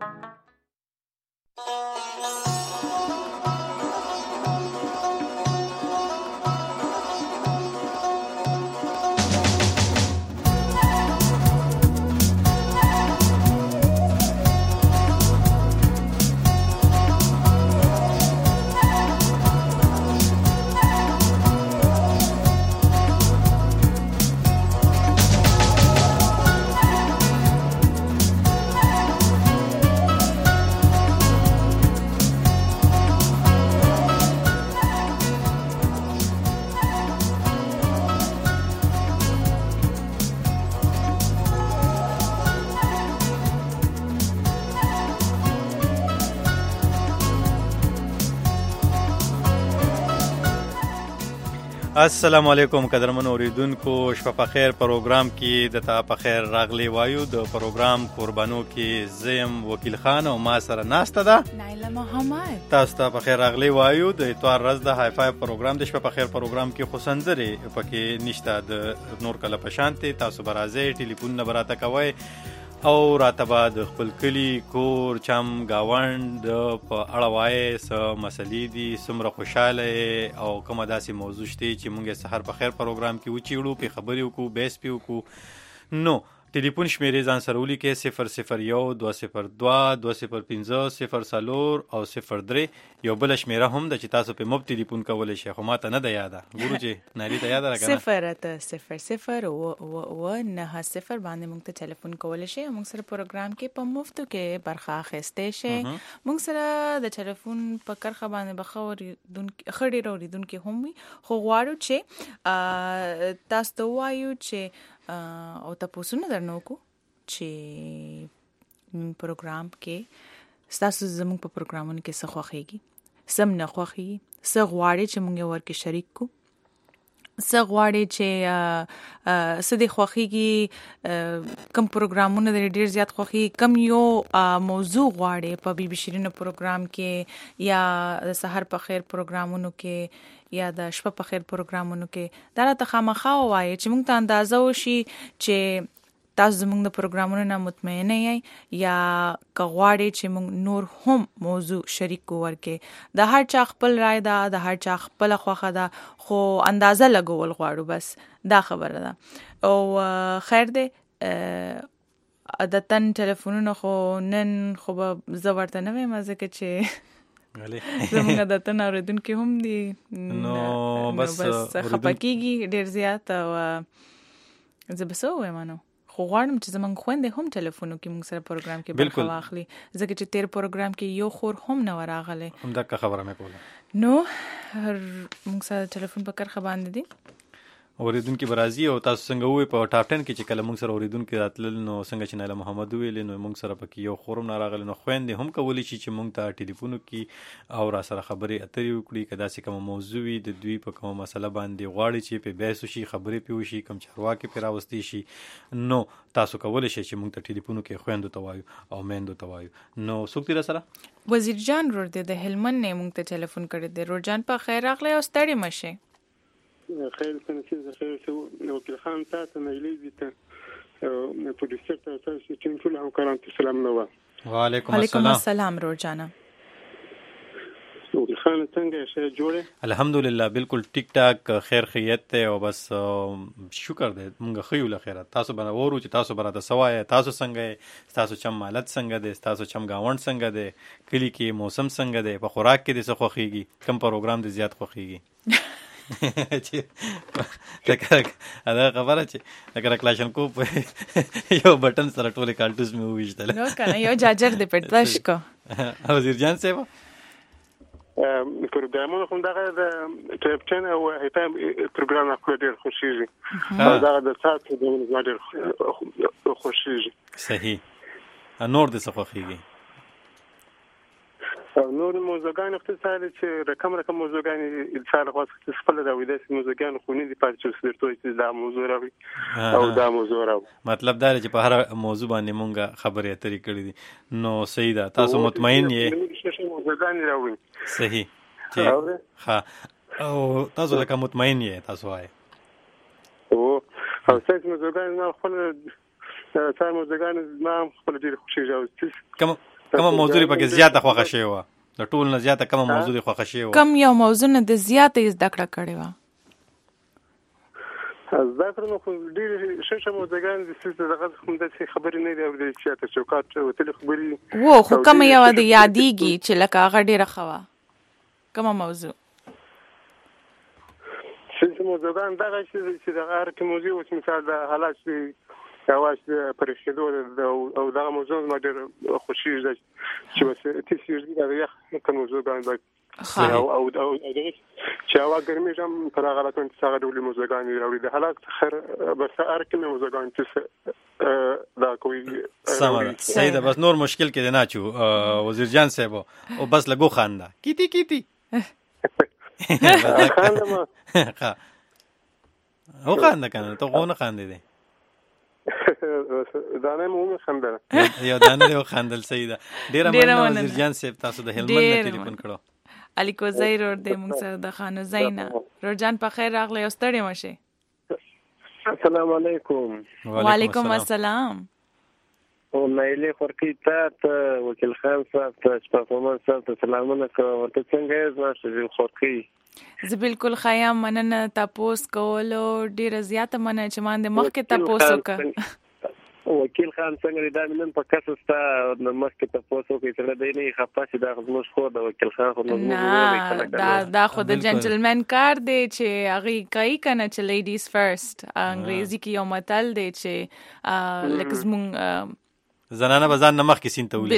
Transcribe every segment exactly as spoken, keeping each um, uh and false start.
السلام علیکم قدرمن اوریدونکو، شپه په خیر. پروګرام کې د تا په خیر راغلی وایو. د پروګرام قربانو کې زیم وکیل خان او ما سره ناسته ده نایله محمد. تاسو ته په خیر راغلی وایو. د اتوار ورځ د های فای پروګرام د شپه په خیر پروګرام کې خو سندرې پکې نشته د نور کله په شانتي. تاسو به راځئ، ټلیفون نه به راته کوئ او راته به د خپل کلي کور چم گاوند په اړه وایې څه مسلې دي، څومره خوشحاله او کومه داسې موضوع شته چې موږ یې سحر په خیر پروګرام کې وچیړو، پې خبرې وکړو، بحث پې وکړو. نو ټلیفون شمیرې ځان سره ولیکئ: صفر صفر یو دوه صفر دوه دوه صفر پنځه صفر څلور او صفر درې. یو بله شمیره هم ده چې تاسو پې مفت ټلیفون کولی شئ، خو ما ته نه ده یاده. ګورو چې ناري ته یاده راکنه صفر اته صفر صفر اوه نهه صفر باندې موږ ته ټلیفون کولی شئ. موږ سره پروګرام کې په مفتو کې برخه اخیستی شئ. موږ سره د ټلیفون په کرښه باندې به ښه ډېر اورېدونکي هم وي، خو غواړو چې تاسو ته ووایو چې او تاسو درنه وکړو چې پروګرام کې ستاسو زموږ په پروګرامونو کې څه خوښېږي، څه نه خوښېږي، څه غواړئ چې موږ یې ورکې شریک کړو، څه غواړئ چې څه دې خوښېږي، کم پروګرامونه دې ډېر زیات خوښېږي، کم یو موضوع غواړئ په بي بي شیرینو پروګرام کې یا د سحر په خیر پروګرامونو کې یا د شپه په خیر پروګرامونو کې. دا راته خامخا ووایئ چې موږ ته اندازه وشي چې تاسو زموږ د پروګرامونو نه مطمئنه یې یا که غواړئ چې موږ نور هم موضوع شریک کو ورکې. د هر چا خپل رای ده، د هر چا خپله خوښه ده، خو اندازه لګول غواړو، بس دا خبره ده. او خیر دی، عادتاً ټلیفونونه خو نن خو به زه ورته نه وایم ځکه چې زموږ عادتاً اورېدونکي هم دي، نو بس خفه کېږي ډېر زیات. او زه به څه ووایم نو، خو غواړم چې زموږ خویندې هم ټلیفونو کې موږ سره پروګرام کې برخه واخلي، ځکه چې تیر پروګرام کې یو خور هم نه وراغلی. همدغه خبره مې کوله. نو موږ سره ټلیفون په کرښه باندې دي اوریدونکي به راځي. او تاسو څنګه ووایئ په ټاپ ټن کې چې کله موږ سره اوریدونکي راتلل، نو څنګه چې نایله محمد وویلې، نو موږ سره پکې یو خور هم نه راغلی. نو خویندې هم کولی شي چې موږ ته ټلیفون وکړي او را سره خبرې اترې وکړي. که داسې کومه موضوع وي د دوی په کومه مسله باندې غواړي چې پې بحث وشي، خبرې پې وشي، کوم چارواکي پې راوستی شي، نو تاسو کولی شئ چې موږ ته ټلیفون وکړئ، خویندو ته وایو او میندو ته وایو. نو څوک دی را سره؟ وزیر جان رور دی د هلمند نه موږ ته ټلیفون کړی دی. رور جان په خیر راغلی او ستړي مه شئ. خیر کنه خیر سو وکیل خان تاسو نه لیدي ته پولیسر ته تاسو چې ټول همکاران ته سلام نو. وعلیکم السلام. وعلیکم السلام رور جانا. وکیل خان څنګه شه جوړه؟ الحمدلله بالکل ټیک ټاک، خیر خیریت ته او بس شکر دی موږ خیو له خیرات. تاسو باندې ورو چې تاسو براته سوای، تاسو څنګه، تاسو چم مالت څنګه دی، تاسو چم گاوند څنګه دی، کلی کې موسم څنګه دی، په خوراک کې د څه خوښیږي، کوم پروګرام دې زیات خوښیږي؟ چې دا خبره چې لکه کلاشنکو یو بټن سره ټولې کارټوس مې وویشتل، نو کنه یو جاجر دې پټ داش کو. وزیر جان صاحب پروګرامونه کوم دغه د ټاپ ټن او هیپام پروګرام خپل ډېر خوشیږي او دغه د تاسو د موږ ډېر خوشیږي. صحیح. نور د څه خوښیږي؟ نور موضوعګان اختصار چې رقم رقم موضوعګان انسان خاص خپل راوي د موضوعګان خوني دي پاتې چې درته چې دا موضوع راوي او دا موضوع راوي. مطلب دا چې په هر موضوع باندې مونږه خبرې اترې کړې دي. نو صحیح ده. تاسو مطمئن یې؟ موضوعګان راوي. صحیح. ها او تاسو لکه مطمئن یې تاسو وایي؟ او او څنګه موضوعګان نه خپل څار موضوعګان ما خپل ډېر خوشي راوستي. کوم کومه موضوع پکې زیاته خوښه شوې وه د ټول نه زیاته کومه موضوع خوښه شوې وه؟ کم یو موضوع نه د زیاته زده کړه کړې وه؟ زده کړه نو خو ډېرې ښه ښه موضوعګانې دي چې دغه هم داسې خبرې نه دي اورېدلې چې تر چوکاټ وتلې خبرې و خو کومه یوه د یادېږي چې لکه هغه ډېره ښه وه؟ کومه موضوع؟ چې موضوعګان دغه چې دغه هر کوم موضوع اوس مثال د حالات چې اواز پرېښېدو او دغه موضوع زما ډېر خوښېږي ده چې اوس تېسېږي دغه یخ کوم موضوعګان باید او او او دغه چې هوا ګرمي هم پر هغه راکون چې هغه ډول موضوعګان راوړي د حالات خیر بس هر کوم موضوعګان چې دا کوي سمه صحیح ده. بس نور مشکل کې نه چو وزیر جان صاحب او بس لګو خاندا کیتی کیتی خاندا ما او خاندا کنه ته غو نه خاندې دي دانه مو خندل یو دانه یو خندل صحیح ده. ډیر مننه وزیر جان صاحب تاسو د هلمند نه ټلیفون کړو. الیکو زیر ور دې موږ سره د خانو زینا رجان په خیر راغلی او ستړي مشه. السلام علیکم. وعلیکم السلام. او نایله خورکی ته وکیل خان صاحب ته شپږمن صاحب ته سلامونه کوم. ورته څنګه یې زما خورکی؟ زه بالکل خیام مننه تاسو کولو ډیره زیاته مننه چې مان د مخکې تاسو وکړه. وکیل خان څنګه دا نن په کاسه ستا د مخکې تاسو کې چې د نه خپاسي دا غوښمن خو د وکیل خان خو نه دا دا خو د جنټلمن کار دی چې هغه کوي کنه چې لیډیز فرست انګریزي کې یو متل دی چې لکه زمون زنانه بزان نمخ کې سین ته ولي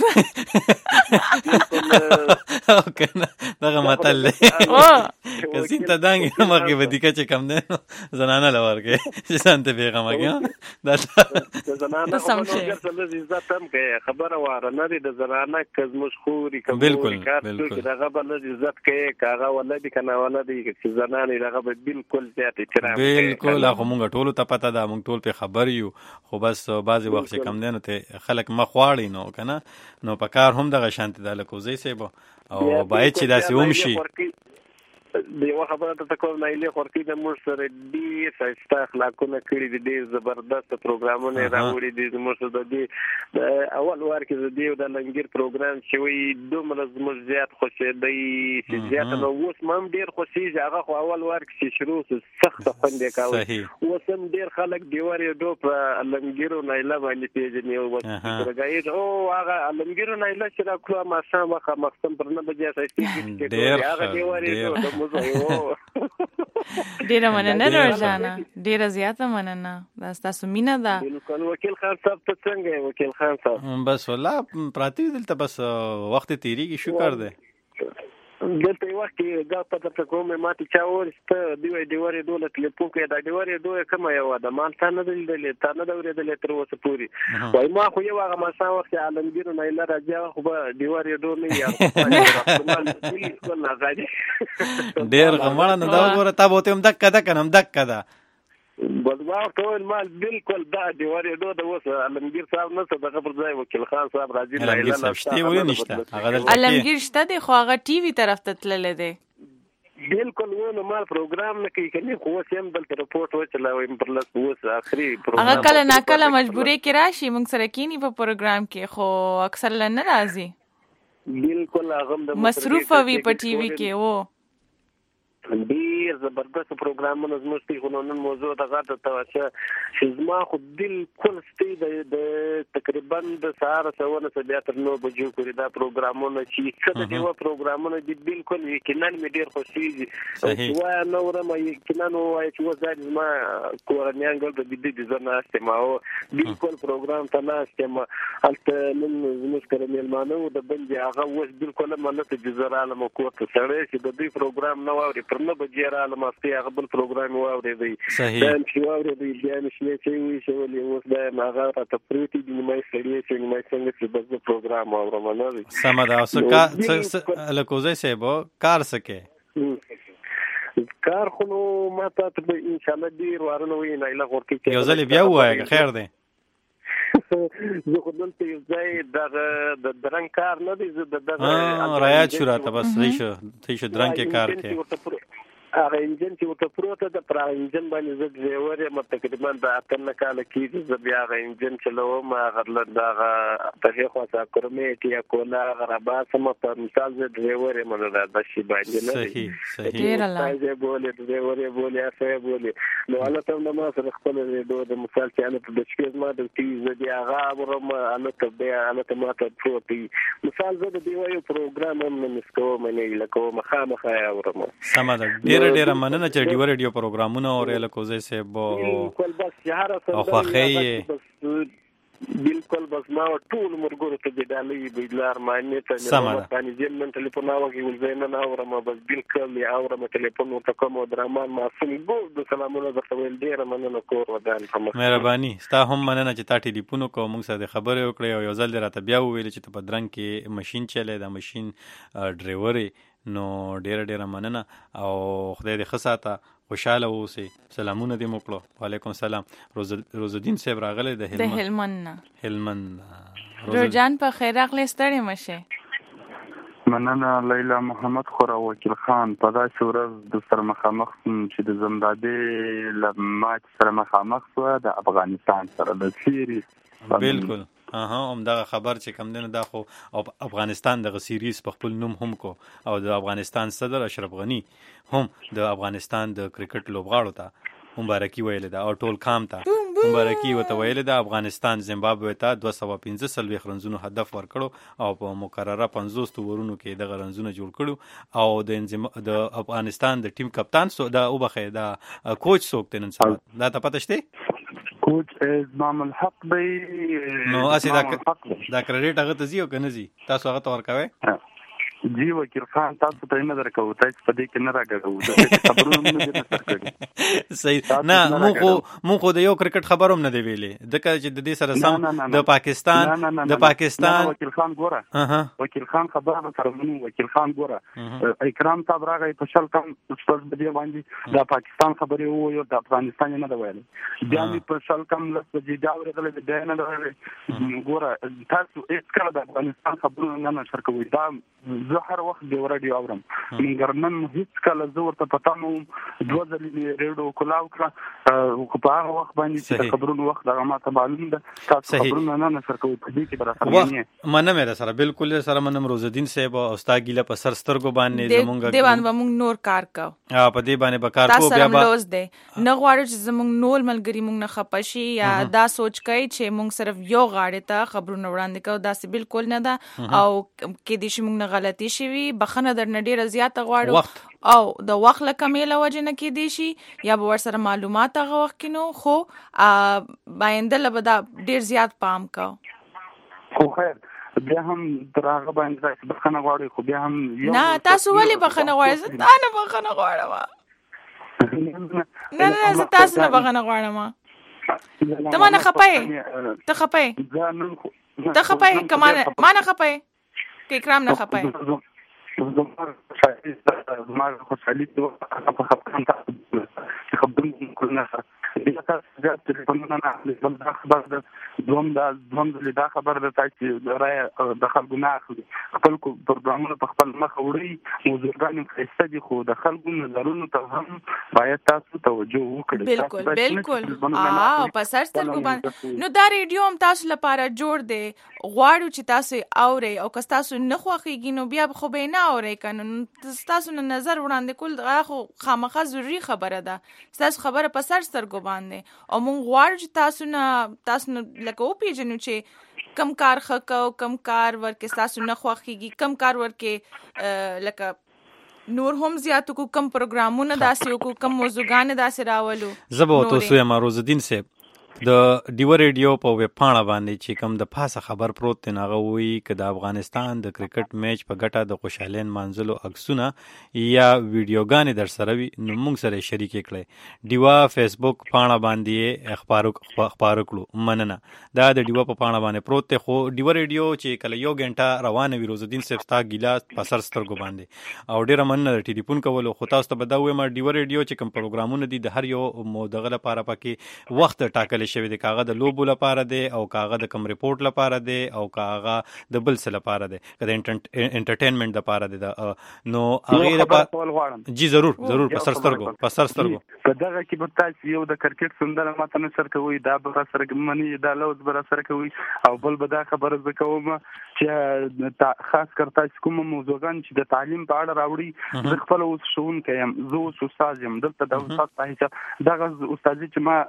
او کنه دغه متل که سین ته دانګ نمخ کې ودیکه چې کم نه زنانه لور کې چې سانته پیغام کې دا زنانه سم شي عزت هم کې خبره واره نه دي د زنانه کزمش خوري کوم بالکل بالکل دغه بل عزت کې کاغه ولدي کنه ولدي چې زنانه دغه بالکل زیات احترام بالکل هغه مونږ ټول ته پته ده مونږ ټول په خبر یو خو بس بعضی وخت کم نه ته خلک مخواړي نو کنه نو په کار هم دغه شانتي د لکوزي سیبو او باید چې داسې هم شي. د یو خبره ته کوم نایله خورکی د مور سره ډیر ښایسته اخلاقونه کړي دي ډیر زبردست پروګرامونه راوړي دي مور سره د اول وار کې د دیو د لنګیر پروګرام چې وي دومره زموږ زیات خوشې دی چې زیات نو اوس مم ډیر خوشې هغه خو اول وار کې شروع سخت خوندې کاوه اوس هم ډیر خلک دیواري ډو په لنګیرو نایله باندې پیژني او ورګایي او هغه لنګیرو نایله چې را کړو ما سم وخت مخصم پر نه بجې ساتي چې هغه دیواري ډیره مننه روزانه ډیره زیاته مننه دا تاسو مینا ده. بالکل وکیل خان صاحب ته څنګه وکیل خان صاحب بس والله پراتی دلته بس وخت تیریږي شکر ده دلته یو وخت دا پته ته کومه ماته چا ورسته دی دیواري دوله ټلیفون کې دا دیواري دوه کومه یو ده مان ته نه دلته تا نه اورېدلې تر اوسه پوری وای ما خو یو هغه ما سا وخت عالمگیر نه اله راځي خو به دیواري دوه نه یا ډېر غمړه نه دا وګوره تا به ته هم دک کده کنم دک کده بدوا ټول مال بالکل دا دیواري دوه د اوس عالمگیر صاحب نه څه دغه پر ځای وکیل خان صاحب راځي نه عالمگیر صاحب شته وي نشته هغه دلته عالمگیر شته دی خو هغه ټي وي طرف ته تللی دی بالکل ونه مال پروګرام نه کوي کني خو سیم دلته رپورټ وچلاوي پر لاس اوس اخري پروګرام هغه کله نا کله مجبورې کې راشي موږ سره کینی په پروګرام کې خو اکثر نه راځي بالکل هغه مصروف وي په ټي وي کې وو ډیر زبردست پروګرامونه زموږ په قانون موضوع د غاټه توشه چې زما خو بالکل ستې د تقریبا د سهار سوونه بیا تر نو بجو پورې دا پروګرامونه چې څه د دیو پروګرامونه دي بالکل یقینا مې ډیر خوشي وای نو رم یقینا نو وای چې وځي زما کورنیان ګل د دې د زنه استماو بالکل پروګرام ته نه استما البته نن زموږ کړملمانو د بندي هغه وس بالکل منته جزراله مو کوته سره چې د دې پروګرام نو اوري نه بجیرا لمستی هغه بل پروګرام واورېدی دا چې واورېدی بیا نشي چې وي چې ولې اوس دا هغه ته پروتي د نیمه سړی چې نیمه څنګه چې بل پروګرام اورم نه وي سم دا اوس کا لکوزای سیبو کار سکے کار خو نو ما ته ان شاء الله ډیر وارونه وي نه لا ورته یو ځل بیا وایي خیر دی زه خو دلته یو ځای د درنګ کار نه دی زه د دغه رایات شو راته بس صحیح شو صحیح شو درنګ کې کار کې هغه انجن چې ورته پروت ده پر انجن باندې زه ډرایور یم تقریبا د اتنه کاله کېږي زه بیا هغه انجن چلوم هغه دغه دغې خوا ته کرمیټ یا کولا هغه راباسم په مثال زه ډرایور یم نو دا شي باندې نه صحیح صحیح ډېره لا زه بولې ډرایور یې بولې اسه بولې نو الله ته ما سره خپل ریډیو د مثال چې انا په دشکې ما د ټي زه دی هغه ورم انا ته بیا انا ته ما ته پروتي مثال زه د دی وایو پروګرام هم نه مسکو مې لکه مخامخ یا ورم سم ده ډېر ډېر مننه چې ډیو ریډیو پروګرامونه اورېل کوزه سه بو بالکل بس یاره او خوخی بالکل بس ما ټول مرګورو ته د ډالۍ بيدلار معنی ته نه باندې ځین من ټلیفون اوږي ولزینه نه اورم بس بالکل یا اورم ټلیفون ته کوم درمان معصوم ګو د سلامونه درته ویل ډیر مننه کور ودان مهرباني ستا هم مننه چې تا ټلیفون کو موږ سره خبرې وکړې او یو ځل راته بیا ویل چې په درنګ کې ماشين چلے دا ماشين ډرایور نو ډیر ډیر مننه او خدای دې خصاته خوشاله اوسئ سلامونه دې موکړو وعلیکم السلام روز روزالدین صاحب راغله د هلمند د هلمند هلمند روزجان په خیر راغله ستړي مشه مننه لیلا محمد خورا وکیل خان په داسې ورځ د سره مخامخ چې د زمبابوې له ماچ سره مخامخ شو د افغانستان سره د سیریز بالکل اها هم دا خبر چې کم دنه دا خو افغانستان د سیریز په خپل نوم هم کو او د افغانستان صدر اشرف غنی هم د افغانستان د کرکټ لوبغاړو ته مبارکي ویل دا او ټول کام ته مبارکي وته ویل دا افغانستان زیمبابوې ته دوه سوه پنځه څلوېښت رنزونو هدف ورکړو او په مقرره پنځوس تورونو کې دغه رنزونه جوړ کړو او د د افغانستان د ټیم کپتان سو دا وبخې دا کوچ څوک تنن سره دا ته پته شته کوچ امام الحق دی نو اسی دا دا کریډټ هغه ته زیو کنه زی تاسو هغه تور کوي جی وکیل خان تاسو ته نه درکو تاسو په دې کې نه راګرو دا خبرونه نه دي ترکړي صحیح نه مو خو مو خو د یو کرکټ خبروم نه دی ویلې د کله چې د دې سره سم د پاکستان د پاکستان وکیل خان ګوره وکیل خان خبره سره وکیل خان ګوره اکرام صاحب راغی په شل کم څه بدی باندې د پاکستان خبرې وو یو د افغانستان نه دی ویل بیا مې په شل کم لږ چې دا ورغله د نه دی ګوره تاسو هیڅ کله د افغانستان خبرونه نه نشر کوئ دا زه هر وخت د ورډیو اورم مګر نن هیڅ کله زه ورته پتا نو دوه ځلې ریډیو کولاو کړه خو په هغه وخت باندې چې خبرونه وخت هغه ماته معلوم ده تاسو خبرونه نه نشر کوئ په دې کې برابر منم مې سره بالکل سره منم روزالدین صاحب او استاد ګیله په سر سترګو باندې زمونږ دی باندې موږ نور کار کو ها په دې باندې به کار کو بیا به تاسو نه غواړو چې زمونږ نور ملګری موږ نه خپشي یا دا سوچ کوي چې موږ صرف یو غاړه ته خبرونه وړاندې کوو دا څه بالکل نه ده او کې دې شي موږ نه غلطي شي بخنه در ډیره زیاته غواړو او د وخت له کمیله وجه نه کې دی شي یا به ورسره معلومات هغه وخت کې نو خو باینده له به دا ډیر زیات پام کو خو خیر بیا هم تر هغه باندې بخنه غواړي خو بیا هم نه تاسو ولې بخنه غواړئ زه نه بخنه غواړم نه نه زه تاسو نه بخنه غواړم ته ما نه خپای ته خپای ته خپای کمان ما نه خپای کې کرام نه خپای زمار شاید زمار خوشحالی تو په خپل ته خبرونه کولنه بیا تاسو د ټلیفونونو نه د خبر د دوم د دوم د خبر د تاسو راي د خلکو نه اخلي خپل پروګرامونه په خپل مخ وړي موضوعګان خسته دي خو د خلکو نظرونو ته هم باید تاسو توجه وکړئ بالکل بالکل اه په سر سترګو باندې نو دا ریډیو هم تاسو لپاره جوړ دی غواړو چې تاسو اورئ او که تاسو نه خوښیږي نو بیا خو به نه اورئ کنه تاسو نه نظر وړاندې کول دا خو خامخا ضروری خبره ده تاسو خبره په سر سترګو باندې او مونږ غواړو چې تاسو نه تاسو نه لکه او پیژنو چې کم کار خکو کم کار ورکه تاسو نه خوښیږي کم کار ورکه لکه نور هم زیاتو کو کم پروګرامونه داسې کو کم موضوعګان داسې راولو زبو تاسو یې روزالدین صاحب د ډیو ریډیو په ویب پاڼه باندې چې کوم د پاسه خبر پروت دی هغه وایي چې د افغانستان د کرکټ میچ په ګټه د خوشالین منځلو عکسونه یا ویډیوګانې در سره وي نو موږ سره شریک کړئ ډیوا فیسبوک پاڼه باندې خبر خبر کړو مننه دا د ډیوا په پاڼه باندې پروت دی خو ډیو ریډیو چې کله یو غنټه روانه وي روزالدین صاحب ستا ګیلاس په سر سترګو باندې او ډیره مننه ټلیفون کولو خو تاسو ته بداوي ما ډیو ریډیو چې کوم پروګرامونه دي د هر یو مودغه لپاره پکې وخت ټاکل کړی شوی دی، کاغه د لوبو لپاره دی او کاغه د کم ریپورت لپاره دی او کاغه د بل څه لپاره دی، که د انټرټینمنت لپاره دی. نو هغه لپاره جی ضرور ضرور په سر سترګو په سر سترګو په دغه کې به تاسو یو د کرکټ سندره ماته نشر کوي، دا به سره منی دا لوز به سره کوي، او بل به دا خبره ز کوم چې خاص کر تاسو کوم موضوعګان چې د تعلیم په اړه راوړي، زه خپل اوس شون کيم، زه اوس استاد یم، دلته د استاد پاهیچه دغه استاد چې ما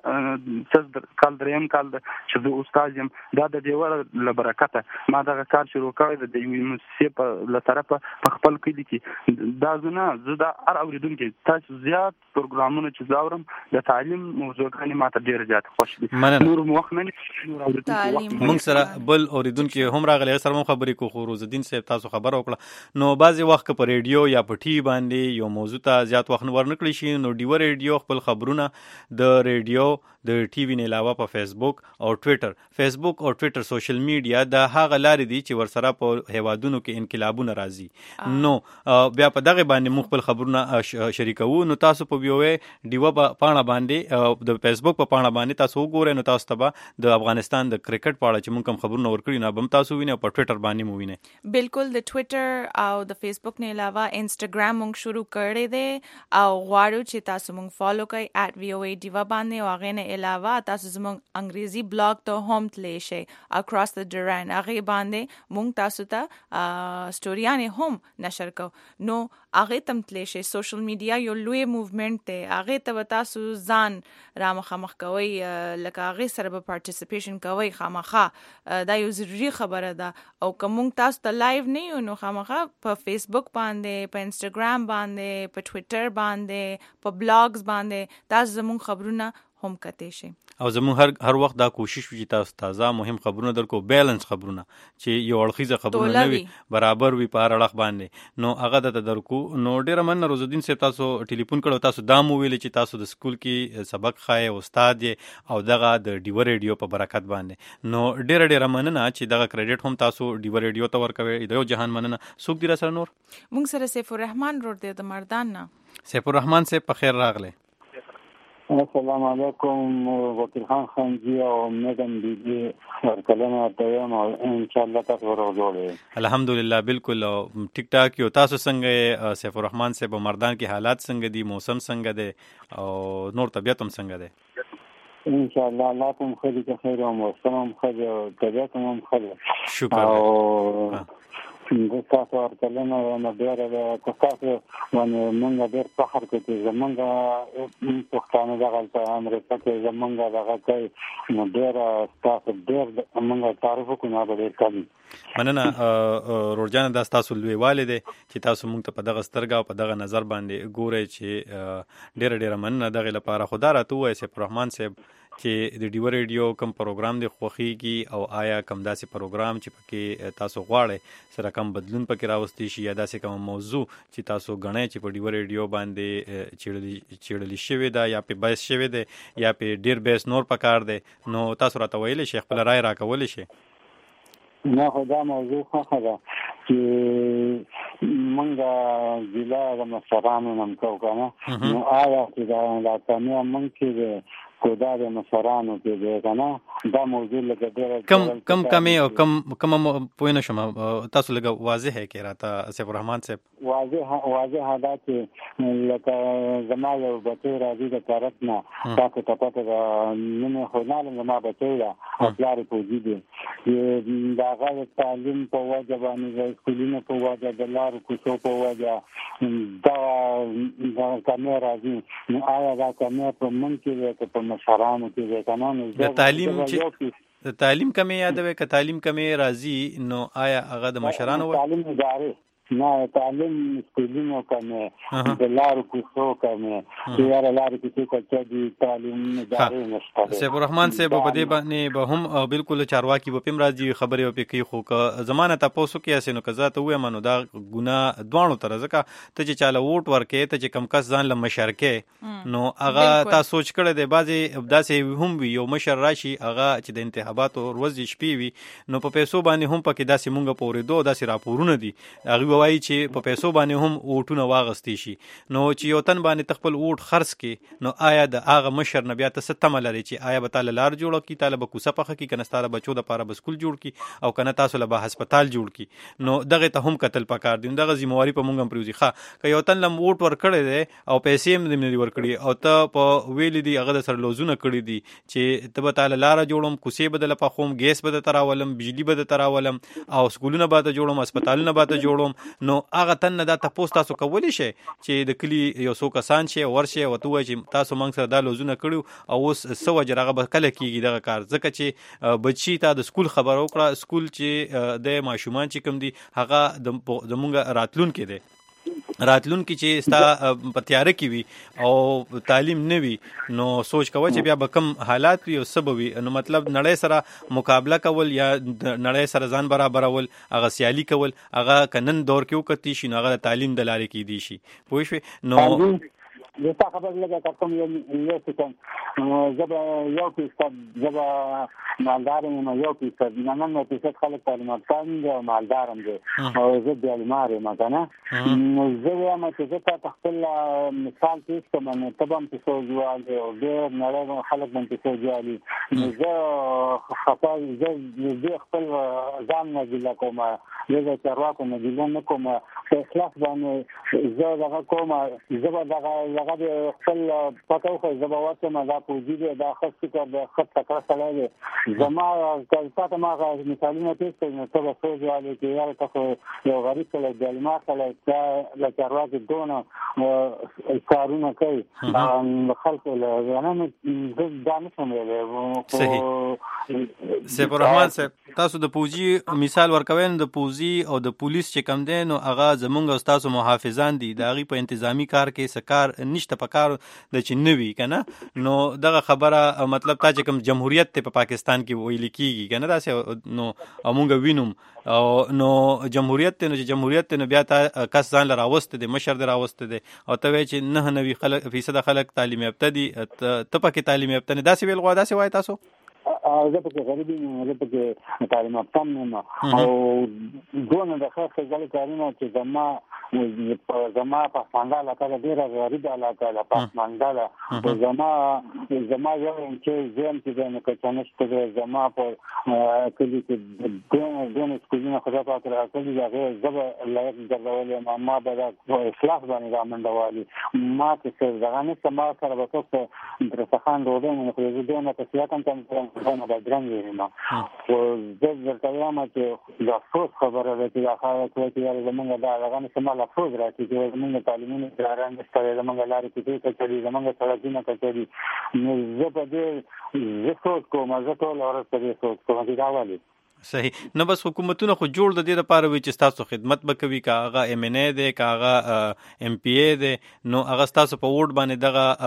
څه کال دریم کال چې زه استاد یم، دا د دیوال لبرکته ما دغه کار شروع کړی د یو مؤسسې په لطرفه په خپل کلی کې. دا زونه زه دا هر اوریدونکو تاسو زیات پروګرامونه چې زاورم د تعلیم موضوعګان ماته ډیر زیات خوش دي. نور موخ نه نور اوریدونکو موږ سره بل اوریدونکو هم راغلی سره مو خبرې کو، خو روز الدین صاحب تاسو خبر وکړه. نو بعضی وخت په ریډیو یا په ټي باندې یو موضوع ته زیات وخت ورنکړي شي، نو ډیو ریډیو خپل خبرونه د ریډیو د ټي وی نه علاوه په فیسبوک او ټویټر فیسبوک او ټویټر سوشل میډیا د هغه لارې دي چې ورسره په هیوادونو کې انقلابونه راځي. نو بیا په دغه باندې موږ خپل خبرونه شریکو. نو تاسو په ویوې ډیو په پاڼه باندې د فیسبوک په پاڼه باندې تاسو وګورئ، نو تاسو ته د افغانستان د کرکټ په اړه چې موږ کوم خبرونه ورکړي نه بم تاسو وینئ، په ټویټر باندې مو وینئ. بالکل د ټویټر او د فیسبوک نه علاوه انسټاګرام موږ شروع کړی دی او غواړو چې تاسو موږ فالو کړئ ایٹ وی او ای ډیوا باندې، او هغه نه علاوه تاسو زموږ انګریزي بلاګ ته هم تللی شئ اکراس د ډرن، هغه باندې موږ تاسو ته سټوریانې هم نشر کو. نو هغه تم تللی شئ. سوشل میډیا یو لوی موومېنټ دی، هغه ته تاسو ځان را مخامخ کوئ، لکه هغه سره به پارټیسیپیشن کوئ خامخا، دا یو ضروري خبره ده. او که موږ تاسو ته لایو نه یو نو خامخا په فیسبوک باندې، په انسټاګرام باندې، په ټویټر باندې، په بلاګز باندې تاسو زموږ خبرونه هم کته شي. او زموږ هر هر وخت دا کوشش وي چې تاسو تازه مهم خبرونه درکو، بیلانس خبرونه چې یو اړخیزه خبرونه نه وي، برابر وي په هر اړخ باندې، نو هغه د درکو. نو ډیره مننه روز الدین صاحب تاسو ټلیفون کړو، تاسو دا مو ویل چې تاسو د سکول کې سبق خای استاد یې او دغه د ډیو ریډیو په برکت باندې. نو ډیره ډیره مننه چې دغه کریډټ هم تاسو ډیو ریډیو ته ورکوي. د یو جهان مننه. څوک دی را سره نور؟ موږ سره سیف الرحمن روډ دی د مردان نه. سیف الرحمن صاحب په خیر راغله. السلام علیکم. وکیل خان خانجی او میډم بیبي ورکلنه تایم او ان شاء الله تاسو ورغلو. الحمدلله بالکل ټیک ټاک یو. تاسو څنګه سیف الرحمن صاحب مردان کې حالات څنګه دي، موسم څنګه دی او نور طبيعت هم څنګه دی؟ ان شاء الله الله کوم خیر کې خیر او موسم هم خیر او طبيعت هم خیر. شکر. او د تاسو ورکلنه نو ډیر د تاسو باندې موږ ډیر فخر کوي. زمونږ پښتانه دغه امریکا کې زمونږ دغه کوي نو ډیر تاسو ډیر موږ تعریف کوو به ډیر کړي. مننه روړجان، دا تاسو لوی والد چې تاسو موږ ته په دغه سترګه او په دغه نظر باندې ګورئ چې ډیر ډیر مننه دغه لپاره. خدا راته وایي سیف الرحمن صاحب چې د ډیو ریډیو کوم پروګرام دی خوښیږي او آیا کوم داسې پروګرام چې پکې تاسو غواړئ سره کوم بدلون پکې راوستي شي یا داسې کوم موضوع چې تاسو غنئ چې په ډیو ریډیو باندې چیړلی چیړلی شوی دا یا په بحث شوی دی یا په ډیر بحث نور پکار دی، نو تاسو راته ویلی شي خپل رائے راکولی شي. نه خدا موضوع ښه ده چې موږ ضلع د مشرانو نم کوو که نه، نو آیا چې دا کامیه موږ کې کودا د مشرانو کې دی که نه، دا موضوع لکه ډېره کم کم کمې او کم کومه پوه نه شم، تاسو لږه واضح کې راته سیف الرحمن صاحب. واضح واضح دا چې لکه زما یو بچی راځي د کارت نه، تاسو ته پته ده نوم یې خو نه لرم، زما بچی ده او پلار یې فوجي دی. د هغه د تعلیم په وجه باندې د سکولونو په وجه د لارو کوڅو په وجه دا کمې راځي، نو آیا دا کمې په موږ کې دی که په مشرانو کې دی که نه؟ د تعلیم چې د تعلیم کمې یادوي که تعلیم کمې راځي، نو آیا هغه د مشرانو تعلیم ادارې نه تعلیم سکولونو کمې د لارو کوڅو کمې چې یاره لارو کوڅو کچا دي تعلیم ادارې نشته. سیف الرحمن صاحب په دې باندې به هم بالکل چارواکي به پم راځي خبرې او پکې خو که زمانه تاسو کې اسې نو کزا ته وې منو دا ګناه دوانو تر ځکه ته چې چاله ووټ ورکې ته چې کم کس ځان له مشرکې نو هغه تاسو سوچ کړی دی بعضې داسې هم وي یو مشر راشي هغه چې د انتخاباتو ورځې شپې وي نو په پیسو باندې هم پکې داسې مونږ په اورېدو داسې راپورونه دي هغوی وایي چې په پیسو باندې هم ووټونه واغستی شي. نو چې یو تن باندې خپل ووټ خرڅ کړي نو آیا د هغه مشر نه بیا ته څه تمه لري چې آیا به تاله لار جوړه کړي، تاله به کوڅه پخه کړي، که نه ستاله بچو دپاره به سکول جوړ کړي او که نه تاسو له به هسپتال جوړ کړي. نو دغې ته هم کتل پکار دي. دغه ذمواري په موږ هم پرېوځي. ښه که یو تن له ووټ ورکړی دی او پیسې هم دې نه دي ورکړي او ته په ویلي دي هغه د سره لوزونه کړي دي چې ته به تاله لاره جوړوم، کوڅې به دله پخوم، ګیس به درته راولم، بجلي به درته راولم او سکولونه به درته جوړوم، هسپتالونه به درته جوړوم، نو هغه تن نه دا تپوس تاسو کولی شئ چې د کلي یو څو کسان شي ورشي او ته ووایي چې تاسو موږ سره دا لوزونه کړي او اوس څه وجه هغه به کله کېږي دغه کار؟ ځکه چې بچي ته د سکول خبره وکړه، سکول چې د ماشومان چې کوم دي هغه زمونږ راتلونکی دی، راتلونکي چې ستا په تیاره کې وي او تعلیم نه وي نو سوچ کوه چې بیا به کم حالات وي او څه به وي. نو مطلب نړۍ سره مقابله کول یا نړۍ سره ځان برابرول، هغه سیالي کول، هغه که نن دور کې وکړی شي نو هغه د تعلیم د لارې کېدی شي. پوه شوې؟ نو زه تا خبر لږه کوم یو څه زه به یو فیصد زه به مالدار یم، یو فیصد نننی فیصد خلک تعلیم یافته دي او مالدار هم دي او زه بیمار یم که نه. نو زه وایم چې زه تا ته خپل مثال پیش کوم نو ته به هم پیسو جوالي او ډېر نړۍ خلک به هم پیسو جوالي. نو زه خفه زه خپل ځان نه ګیله کوم، زه د چارواکو نه ګیله نه کوم، په اخلاص باندې زه دغه کوم، زه به دغه هغه د خپل پته وښیي، زه به ورته دا پوځي دی، دا ښه فکر دی، ښه تکړه سړی دی. زما که تا ته ما هغه مثالونه پیش کړي نو ته به سوچ وهلې چې یاره ته خو یو غریب سړی بیمار سړی دا له چارواکي دونه کارونه کوي خلکو له نه زه دا نه شم ویلی. سیف الرحمن صاحب تاسو د پوځي مثال ورکوئ نو د پوځي او د پولیس چې کوم دی نو هغه زمونږ او ستاسو محافظان دي، د هغې په انتظامي کار کې څه کار نشته په کار د چې نه وي که نه. نو دغه خبره مطلب تا چې کوم جمهوریت دی په پاکستان کې ویل کېږي که نه داسې نو او مونږ وینم او نو جمهوریت دی نو چې جمهوریت دی نو بیا تا کس ځان له راوسته دی، مشر دی راوسته دی او ته وایې چې نه نوي خلک فیصده خلک تعلیم یافته دي، ته پکې تعلیم یافته نه. داسې ویل غواړه، داسې وایې تاسو؟ زه پکې غریب یم، زه پکې تعلیم یافته هم یم او دونه د ښه ښځلې کارونه چې زما زما پسمانده علاقه ده، ډېره غریبه علاقه ده، پسمانده ده. خو زما زما یو چې زه هم چې دی نو کچه نشته دی، زما په کلي کې دونه دونه سکولونه خدای پاک راکړي دي، هغې زه به لایق ګرځولی یم، ما به دا په اخلاص باندې را منډه والي. ما چې څه دغه نشته، ما سره به څوک په دسترخوان ډوډۍ نه خوري، زه دونه تسلیت هم کم کړم نه بدرنګ یم. خو زه درته وایم چې د افسوس خبره ده چې دا خلک وایي چې یاره زمونږ دا دغه نشته، ما افسوس راځي چې زمونږ تعلیمي اداره نشته دی، زمونږ لارې کوڅې کچري، زمونږ سړکونه کچري. نو زه په دې زه سوچ کوم، زه ټوله ورځ په دې سوچ کوم چې دا ولې صحیح نه. بس حکومتونه خو جوړ د دې لپاره وي چې ستاسو خدمت به کوي، که هغه ایم این ای دی، که هغه ایم پی ای دی، نو هغه ستاسو په ووټ باندې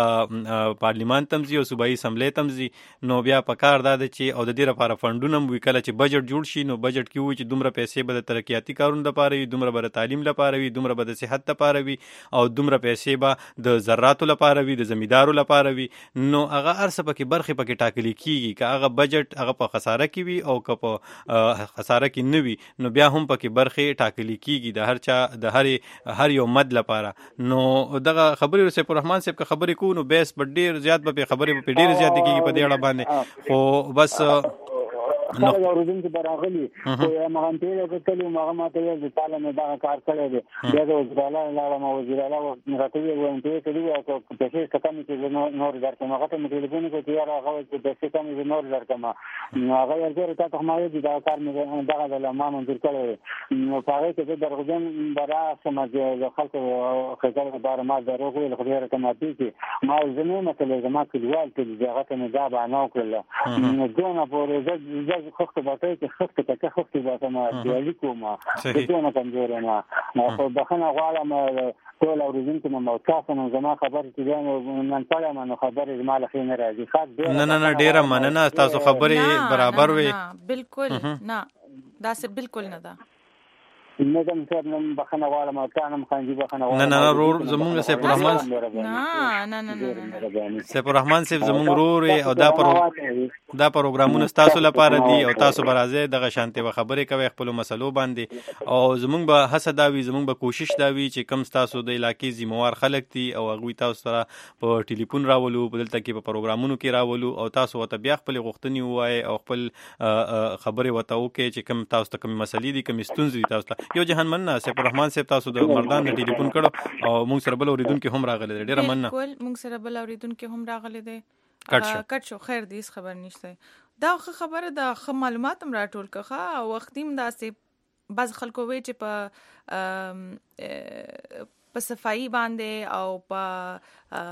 دغه پارلیمان ته هم ځي او صوبایي اسمبلۍ ته هم ځي. نو بیا په کار دا ده چې او د دې لپاره فنډونه هم وي، کله چې بجټ جوړ شي نو بجټ کې وي چې دومره پیسې به د ترقیاتي کارونو لپاره وي، دومره به د تعلیم لپاره وي، دومره به د صحت لپاره وي او دومره پیسې به د زراعتو لپاره وي، د زمیندارو لپاره وي. نو هغه هر څه پکې برخې پکې ټاکلې کېږي، که هغه بجټ هغه په خساره کې وي او که په خساره کې نه وي نو بیا هم پکې برخې ټاکلې کېږي د هر چا د هر هر یو مد لپاره. نو دغه خبرې سیف الرحمن صاحب که خبرې کوو نو بیس به ډېر زیات به خبرې به ډېرې زیاتې کېږي په دې اړه باندې. خو بس خلک اورېدونکي به راغلي خو هغه تېره کتلي وم، هغه ما ته ویل چې تاله مې دغه کار کړی دی. بیا د وزیراعلی لاړم او وزیراعلی راته وویل چې ته دې وایه که پیسې څه کمې چې زه نور درکړم. هغه ته مې ټلیفون وکړ چې یاره هغه وایي چې پیسې کمې زه نور درکړم. نو هغه ویل ګوره تا ته خو ما ویل چې دغه کار مې دغه ډله ما منظور کړی دی. نو په هغې کې زه درغجن به راشم چې د خلکو ښېګړې لپاره ما دروغ ویل، خدای راته معافي کړي. ما ویل زه نه یم تللی، زما کلیوال تللي دي، هغه ته مې دا بهانه وکړله. نو دونه پورې زه خښته بټۍ کې خښته تکه خښتې باسم، سیالي کوم، زه دونه کمزوری یم. خو بخښنه غواړم ټول اورېدونکو نه او تاسو نه، زما خبرې چې دی نن پړی یم نو خبرې زما له ښې نه راځي. نه نه نه ډېره مننه، تاسو خبرې برابر وې. بالکل نه، داسې بالکل نه ده. نه دم سر نم بخنه واله ما تانم خانجي بخنه واله نه نه رور زمونږ سیف الرحمن نه نه نه سیف الرحمن سیف زمونږ رور او دا پر دا پروګرامونه تاسو لپاره دي او تاسو برازه دغه شانتي خبرې کوي خپل مسلو باندې او زمونږ به حسد داوي زمونږ به کوشش داوي چې کم تاسو د علاقې ذمہوار خلک دي او هغه تاسو سره په ټلیفون راولو بدلته کې په پروګرامونو کې راولو او تاسو وته بیا خپل غوښتنې وای او خپل خبرې وته وکي چې کم تاسو ته کم مسلې دي کم ستونزې دي تاسو ته یو جهان مننه سیف الرحمن سیف تاسو د مردان د ټلیفون کړو او موږ سره بل اوریدونکو هم راغلي ډیره مننه بالکل موږ سره بل اوریدونکو هم راغلي دي کټ شو کټ شو خیر دې خبر نشته دا خبره د خ معلومات هم راټول کړه او وختیم داسې بعض خلکو وی چې په په صفائی باندې او په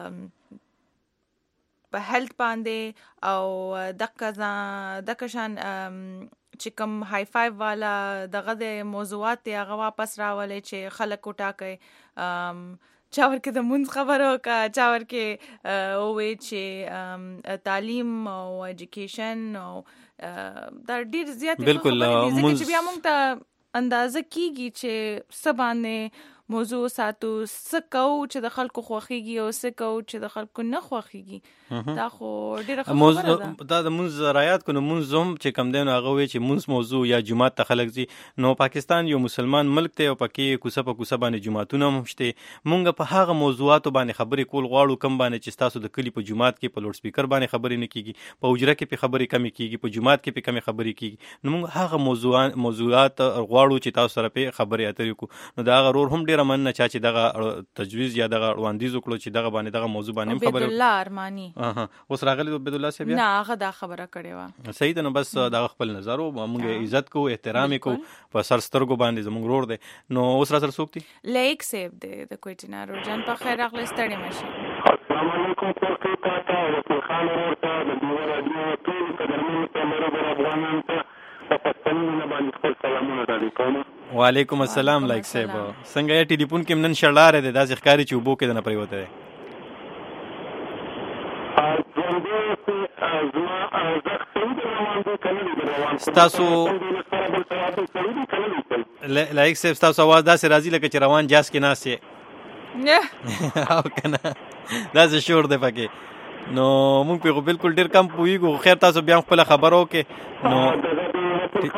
په هیلث باندې او دغه دغه شان چې کوم های فایو والا دغه د موضوعات هغه واپس راولې چې خلک وټاکي چاور کې د مونږ خبره کا چاور کې او وی چې تعلیم او ایجوکیشن او دا ډیر زیات بالکل مونږ چې بیا مونږ ته اندازه کیږي چې سبانه موضوع ساتو سکو چې د خلکو خوخيږي او سکو چې د خلکو نه خوخيږي دا خو ډیره خبره ده دا د مونږ رایات کو نو مونږ زوم چې کم دین هغه وی چې مونږ موضوع یا جمعه ته خلک زی نو پاکستان یو مسلمان ملک ته او پکې کوسه په کوسه باندې جمعهتونه مشته مونږ په هغه موضوعات باندې خبرې کول غواړو کم باندې چې تاسو د کلی په جمعات کې په لوډ سپیکر باندې خبرې نه کیږي په اجره کې په خبرې کمی کیږي په جمعات کې په کمی خبرې کیږي نو مونږ هغه موضوعات موضوعات غواړو چې تاسو سره په خبرې اترې کو نو دا غرور هم ډیر مننه چې دغه تجویز یا دغه وړاندیز وکړو چې دغه باندې دغه موضوع باندې خبره عبد الله ارمانی اها اوس راغلی عبد الله سی بیا نه هغه دا خبره کړې و صحیح ده نو بس دا خپل نظر او موږ عزت کو احترام کو په سر سترګو باندې زموږ ورور دی نو اوس را سره سوکتی لیک سیب دی د کوټینا روجان په خیر اخلي ستړي مشه السلام علیکم تاسو ته او خان ورته د دې رادیو ټول قدرمن ته مرګ افغانان ته په پښتون باندې خپل سلامونه درې کوم وعلیکم السلام لایک صاحب څنګه یې ټلیفون کې منن شړلاره ده داسې ښکاری چې وبو کې نه پریوته ده ستاسو لایک صاحب ستاسو आवाज داسې راځي لکه چې روان جاس کې ناس یې او کنه داسې شور ده پکې نو مونږ په بالکل ډیر کم پویګو خیر تاسو بیا خپل خبرو کې نو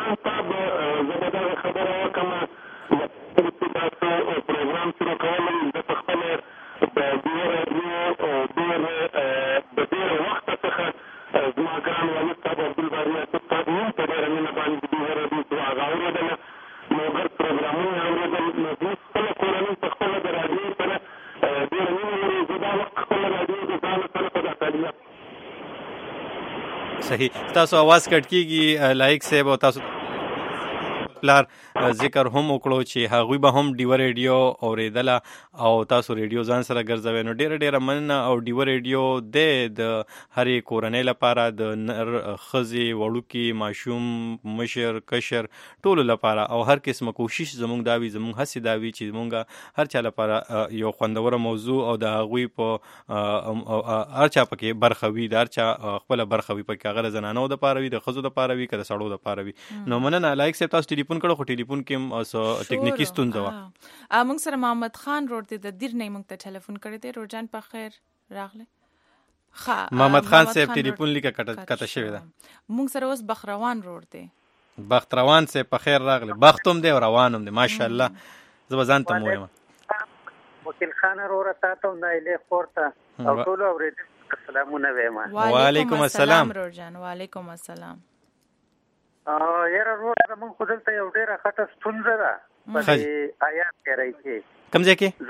صحیح تاسو आवाज کټ کیږي لایک صاحب او تاسو پلار ذکر هم وکړو چې هغوی به هم ډیو ریډیو اوریدله او تاسو ریډیو ځان سره ګرځوي نو ډیره ډیره مننه او ډیو ریډیو د هرې کورنۍ لپاره د نر ښځې وړوکي ماشوم مشر کشر ټولو لپاره او هر قسمه کوشش زموږ دا وي زموږ هڅې دا وي چې زموږ هر چا لپاره یو خوندوره موضوع او د هغوی په هر چا پکې برخه وي د هر چا خپله برخه وي پکې هغه د زنانو دپاره وي د ښځو دپاره وي که د سړو دپاره وي نو مننه لایک صاحب تاسو ټلیفون کړو خو ټلیفون کې اوس ټکنیکی ستونزه وه موږ سره محمد خان روډ دی د دیر نه موږ ته ټلیفون کړی دی روجان په خیر راغله ښه محمد خان صاحب ټلیفون لیکه کټه شوی ده موږ سره اوس بخروان روډ دی بخت روان صاحب په خیر راغله بختوم دی او روانم دی ماشاءالله زه به ځان ته وایم وکیل خان روره تاسو نه له خورته او ټول اورېدل سلامونه وایم وعلیکم السلام روجان وعلیکم السلام ا یاره روړ زمون خودل ته یو ډیره خطه ستونزه ده په آیات کې راځي کوم ځای کې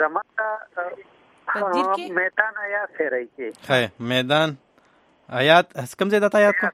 زمونږ میدان آیات کې راځي ښه میدان آیات کوم ځای د آیات کو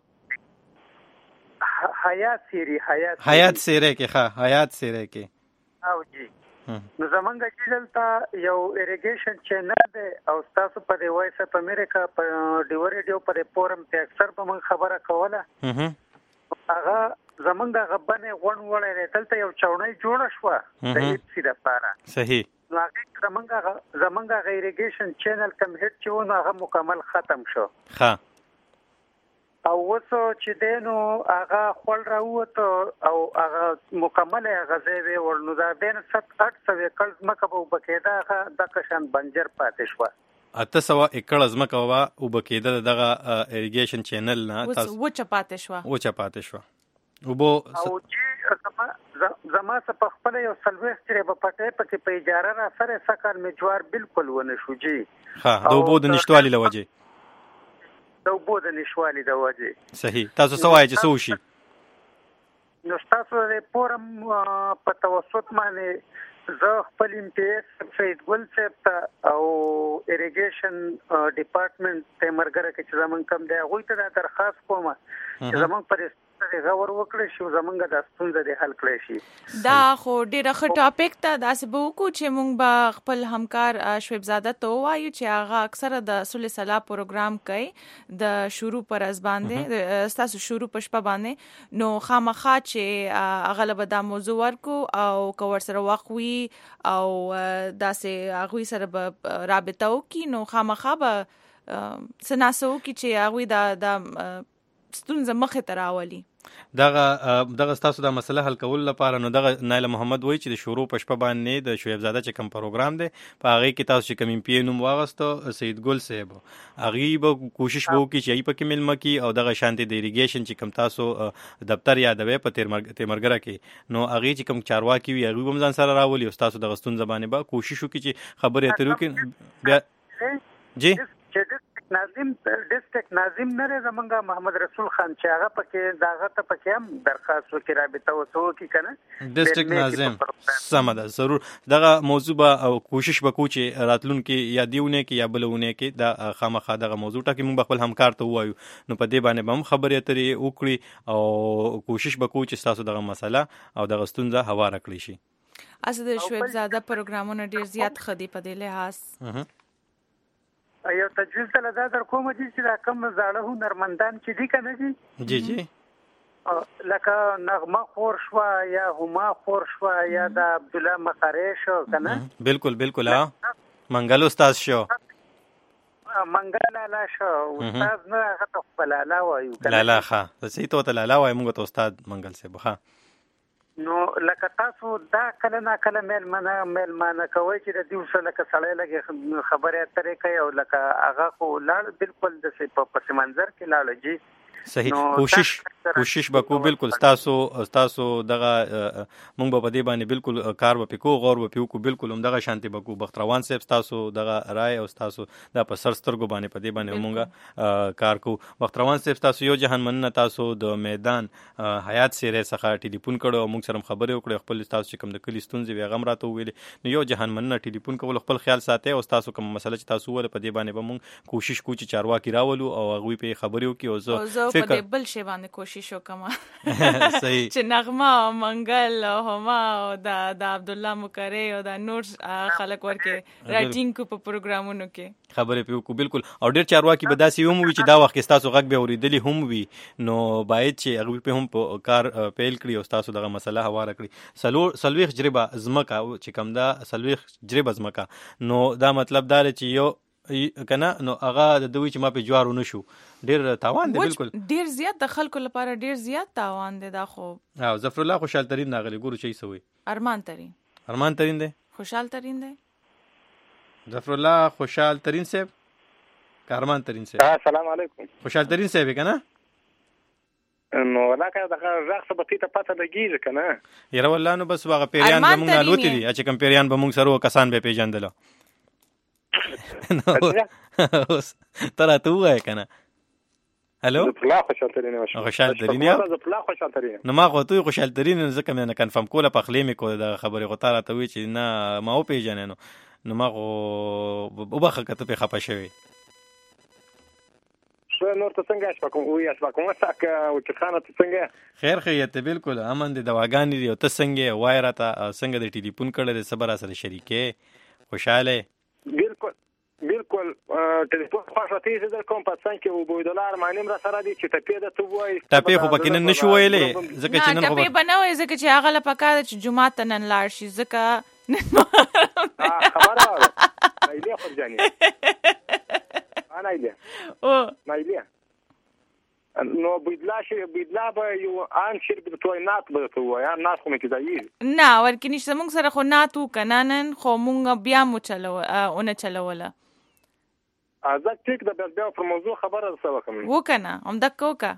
حیات سیری حیات حیات سیری کې ښه حیات سیری کې او جی نو زمونږ چې دلته یو ایریګیشن چینل دی او تاسو په دی وایس اپ امریکا په ډیو ریډیو په فورم ته اکثر په من خبره کوله هغه زمونږ د غبنې غون وړې دلته یو چاونۍ جوړه شوه د ایپسي لپاره صحیح نو هغه زمونږ زمونږ ایریګیشن چینل کم هیټ چې ونه هغه مکمل ختم شو ښه او وسو چې دینو هغه خپل راوته او هغه مکمل غزه وی ورنو دا دین ست اټ سو کلز مکه په بکیدا هغه د کشن بنجر پاتې شو اته سو ایکړ ازمکه وا او بکیدا دغه اریګیشن چینل نه تاسو و چپاتې شو و چپاتې شو وبو او چې زما څه په خپل یو سلويخ چې په پټه پکې په اجاره را سره سکل میجوار بالکل ونه شو جی ها د وبو د نشټوالي لوجه د وبو د نشوالي د وجه صحیح تاسو سوای چې سو شي نو تاسو د پورم په توسط باندې زه خپل امتیاز سید ګل صاحب او اریګیشن ډپارټمنټ ته مرګره کې چې زمون کم دی غوي ته درخواست کوم چې زمون پر غور وکړي شو زمونږ د ستونزې د حل کړی شي دا خو ډیره ښه ټاپک ته داسې به وکړو چې موږ به خپل همکار شعیب زاده ته ووایو چې هغه اکثره د صلح صلاح پروګرام کوي د شروع پر از باندې ستاسو شروع په شپه باندې نو خامخا چې هغه له دا موضوع ورکو او کور سره وقوي او داسې هغه سره به رابطه وکړي نو خامخا به سناسو کې چې هغه د د ستونزه مخه تراولي دغه دغه تاسو د مسله حل کول لپاره نو دغه نایله محمد وای چې د شروع په شپه باندې د شعیب زاده چې کوم پروګرام دی په هغه کې تاسو چې کوم ایم پی نوم واغسته سید ګل صاحب هغه به کوشش وکړي چې ای په کې ملمه کی او دغه شانتي د اریګیشن چې کوم تاسو دفتر یادوي په تیمرګره کې نو هغه چې کوم چارواکي وي هغه هم ځان سره راولي او تاسو د غستون زبانه به کوشش وکړي چې خبرې اترو کې بیا جی ناظم ډیسټریکټ ناظم نه زمونږه محمد رسول خان چې هغه پکې داغه ته پکې هم درخواست وکړي رابطه وسو کی کنه ډیسټریکټ ناظم سم ده ضرور دغه موضوع به او کوشش وکړو چې راتلونکي یا دیونه کې یا بلونه کې دا خامخا دغه موضوع ټاکي موږ خپل همکار ته وایو نو په دې باندې هم خبرې اترې وکړي او کوشش وکړو چې تاسو دغه مسله او دغه ستونزه هواره کړی شي اساس د شعیب زاده پروګرامونه ډیر زیات خدي په دې لحاظ ایو تجویز ته دا در کوم چې دا کم زاړه هنرمندان چې دي کنه جی جی جی لکه نغمه خور شو یا هما خور شو یا د عبد الله مقری شو کنه بالکل بالکل ها منګل استاد شو منګل لالا شو استاد نه هغه خپل لالا وایو کنه لالا ښه زه ته لالا وایم موږ ته استاد منګل صاحب ښه نو لکه تاسو دا کله نا کله میل منه میل منه کوي چې د دې وسه لکه سړی لګي خبره اترې کوي او لکه هغه خو لاړ بالکل د په پس منظر کې لاړ جی صحیح کوشش کوشش وکړو بالکل تاسو تاسو دغه مونږ په دې باندې بالکل کار وکړو غور وکړو بالکل هم دغه شانتي وکړو بختروان صاحب تاسو دغه رائے او تاسو د په سر سترګو باندې په دې باندې مونږه کار کوو بختروان صاحب تاسو یو جهان مننه تاسو د میدان حیات سره څخه ټلیفون کړو مونږ سره خبرې وکړو خپل تاسو چې کوم د کلی ستونزې وی غم راته ویلې نو یو جهان مننه ټلیفون کول خپل خیال ساتي او تاسو کوم مسله چې تاسو ول په دې باندې به مونږ کوشش کوو چې چارواکي راولو او هغه په خبرې وکړو او زه په دې بل شی باندې کوشش وکم چې نغمه منګل او هما او د عبد الله مقری او د نور خلک ورکه رائټینګ کو په پروګرامونو کې خبرې پیو کو بالکل او ډیر چارواکي به داسې هم وي چې دا وخت تاسو غږ به اوریدلی هم وي نو باید چې هغه په هم په کار پیل کړی او تاسو دغه مسله هواره کړی سلور سلويخ جریبه زمکا چې کوم دا سلويخ جریبه زمکا نو دا مطلب دا چې یو کنه نو هغه د دوی چې ما په جوارو نشو ډیر تاوان دی بالکل ډیر زیات د خلکو لپاره ډیر زیات تاوان دی دا خو او ظفر الله خوشحال ترين ناغلی ګورو چي سوي ارمان ترين ارمان ترين دی خوشحال ترين دی ظفر الله خوشحال ترين صاحب کارمان ترين صاحب السلام علیکم خوشحال ترين صاحب کنه نو لکه دغه راخصه به ته پته لګیږي کنه یره والله نو بس واغه پیریان به مونږ نالوتی دي چې کوم پیریان به مونږ سره کسان به پیژندل ترى تو کنه الو لا خوشحال ترين خوشحال ترين لا خوشحال ترين نو ما خو تو خوشحال ترين ځکه مې نه کنفرم کوله په خلی مې کو د خبرې غوتاره ته وی چې نه ما او پیژنې نو نو ما خو وبخه کته په خپه شوی شو نور ته څنګه شپکم او یا شپکم ساک او چې خانه ته څنګه خیر خیرته بالکل امن دي دواګانی دي او ته څنګه وای راته څنګه د ټلیفون کړل صبر سره شریکه خوشاله بالکل بالکل ټلیفون خاصه تیز در کوم پاتسان کې وبو دلار مانیم را سره دي چې ټپې د تو وای ټپې خو پکې نن نشو ویلې ځکه چې نن خو ټپې بنوي ځکه چې هغه لپاره کار چې جمعه ته نن لاړ شي ځکه خبره ایله خو ځاني انا ایله او ما ایله نو بدلا شي بدلا به یو ان شرب د توي نات به تو یا نات خو مې کیږي نه ورکې نشته موږ سره خو ناتو کنانن خو موږ بیا مو چلو اون چلوله ازا ټیک د بیا پر موضوع خبره سره کوم وکنه هم دک وکا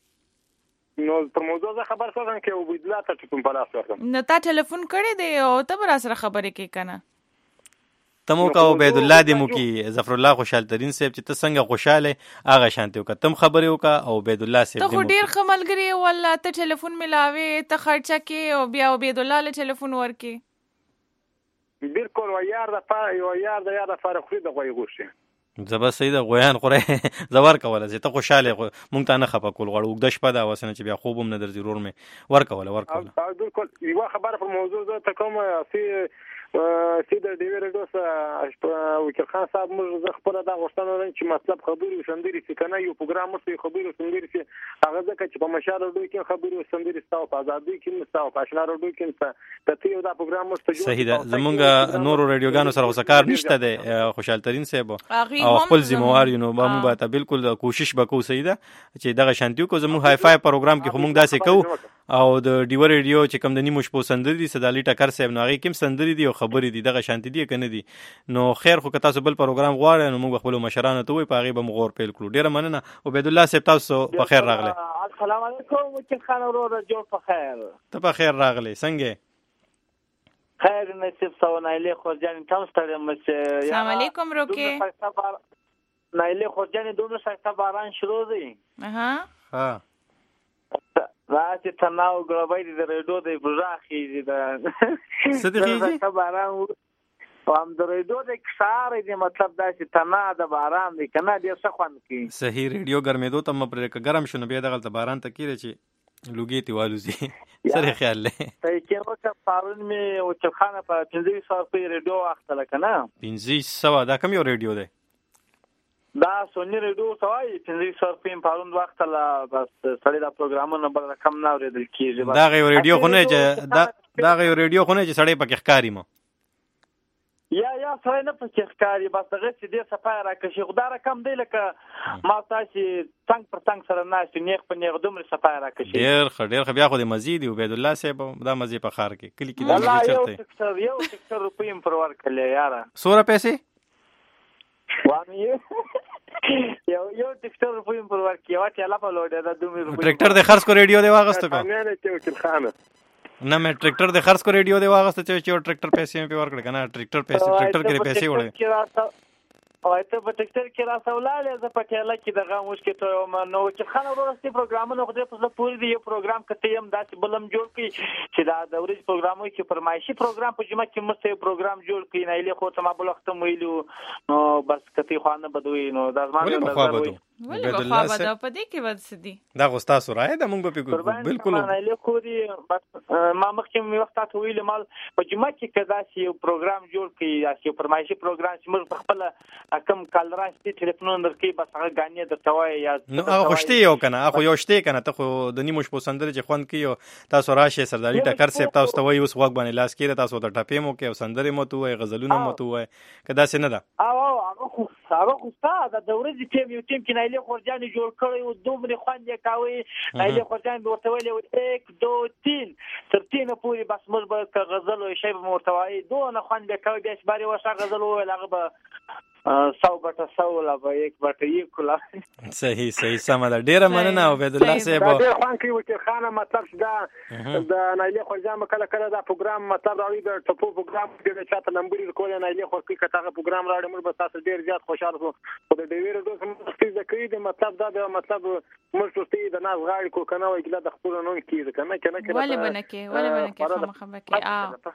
نو پر موضوع زه خبر کوم کې بدلا ته ټیکم په لاس ورکم نو تا ټلیفون کړی دی او ته بر سره خبرې کې کنه تمو کا عبید الله دې مو کې ظفر الله خوشحال ترين صاحب چې ته څنګه خوشاله هغه شانته وکړه تم خبرې وکا او عبید الله صاحب ته خو ډیر خملګری والله ته ټلیفون ملاوي ته خرچه کې او بیا عبید الله له ټلیفون ورکی بالکل و یار د پاره یو یار د یار د فارغ خو د غوي غوښه زبر سید غویان خوره زبر کوله چې ته خوشاله مونږ ته نه خپه کول غواړو د شپه دا وسنه چې بیا خوبم نه در ضرور مې ور کوله ور کوله بالکل یو خبره پر موضوع زه ته کوم چې سیده ډیوی رډوس وکیل خان صاحب موږ زه خپل دا غوښتنه لرم چې مطلب خبرې وسندري چې کنه یو پروګرام مو خبرې وسندري چې هغه ځکه چې په مشال ډوي کې خبرې وسندري ستاسو په ازادي کې مستاو په اشنار ډوي کې ته یو دا پروګرام مستجو صحیح ده زمونږ نورو رادیوګانو سره وسکار نشته ده خوشحال ترين صاحب او خپل ذمہوار یو نو موږ به بالکل کوشش وکړو صحیح ده چې دغه شانتیو کو زموږ هاي فای پروګرام کې موږ داسې کوو او د ډیو ریډیو چې کوم د نیمو شپو سندري دي سدالي ټکر صاحب نو هغه کوم سندري دي او خبرې دي دغه شانتي دي کنه دي نو خیر خو که تاسو بل پروګرام غواړئ نو موږ خپل مشرانو ته وي پاغي به مغور پیل کړو ډیره مننه عبید الله صاحب تاسو په خیر راغله السلام علیکم وکیل خان ورو جوړ په خیر ته په خیر راغله څنګه خیر نصیب سو نایله خورجان تاسو ته مچ السلام علیکم روکه نایله خورجان دومره سخت باران شروع دي اها ها راځي تناو غوړبای د ریډو د براخي د صدقېږي باران هم د ریډو د کثار دی مطلب دا چې تنا د باران دی کنه ډیر څه خوان کی صحیح ریډیو ګرمېدو ته مپر ګرم شنو بیا دغه باران ته کیره چې لوګي تیوالو زی سره خیال له ته کې وکړه پارون می او چې خانه په پنځه سو په ریډیو اخته کنه پنځه سو دا کوم یو ریډیو دی دا سونی ریډیو سوای پنځه سو په پارون وخت لا بس سړی دا پروګرامونه بل رقم نه اوریدل کیږي دا غو ریډیو خو نه چې دا دا غو ریډیو خو نه چې سړی پکې ښکاری مو یا یا سره نه پکې ښکاری بس هغه چې دې صفای راکشي خدای رقم دی لکه ما تاسو څنګه پر څنګه سره ناشې نیغ په نیغ دومره صفای راکشي ډیر خډیر خو بیا خو د مزید عبید الله صاحب دا مزید په خار کې کلی کې دا مزید چرته یو څه روپیم پر ورکړل یاره سوره پیسې وامي یو یو ټیکټر روپیم پر ورکړي واټه لا په لوډه دا دومره روپیم ټریکټر د خرڅ کو ریډیو دی واغسته کو نه نه چې خانه نه مې ټریکټر د خرڅ کو ریډیو دی واغسته چې یو ټریکټر پیسې په ورکړ کنه ټریکټر پیسې ټریکټر کې پیسې وړي او ته په ټیکټر کې راسولاله ز په ټاله کې دغه مشکل ته نو چې خانه ورسته پروګرامونه خو دې په پوری دی یو پروګرام کته يم داسې بلم جوړ کړي چې دا د ورځ پروګرامو کې فرمایشي پروګرام په جمع کې مست پروګرام جوړ کړي نه له خو ته ما بل وخت ویلو نو بس کته خوانه بدوي نو د ځمانه ولې په خوا بده په دې کې ود سدي دا غوستا سورای د مونږ په بالکل نه له خو دی بس ما مخکې می وخت ته ویل مال په جمع کې کدا چې یو پروګرام جوړ کړي چې فرمایشي پروګرام چې موږ خپل کم کال راځي ټلیفون درکې بس هغه غانې د توای یا نو هغه خوشتي یو کنه هغه یو شته کنه ته خو د نیمو شپو سندره چې خوند کیو تاسو راشه سرداری ټکر سیب تاسو ته وای اوس وګ باندې لاس کړه تاسو د ټپې مو کې سندره مو تو وای غزلونه مو تو وای کدا څه نه ده او هغه خو هغه خو ستاسو د ورځې ټیم یو ټیم کې نایله خورجان جوړ کړی او دومره خوند یې کاوي نایله خورجان ورته ویل یک دو تین تر تینه پوری بس موږ به غزل او شی به مرتوای دوه خوند یې کاوي بیا شباري وشه غزل ویل هغه به سو بټه سو لا به یک بټه یک کلا صحیح صحیح سم ده ډیره مننه عبید الله صاحب دا ډیر خوان کوي چې خانه مطلب دا د نایله خورجان کله کله دا پروګرام مطلب راوي د ټپو پروګرام کې چاته نمبر کول نایله خور کې کته پروګرام راوړي موږ به تاسو ډیر زیات خوشاله شو په د ډیویر دوه سم د کوي د مطلب دا د مطلب موږ ټوټي د ناز غاړي کو کنه وای کله د خپل نون کې کنه کنه کنه ولی بنکه ولی بنکه خامخ بکې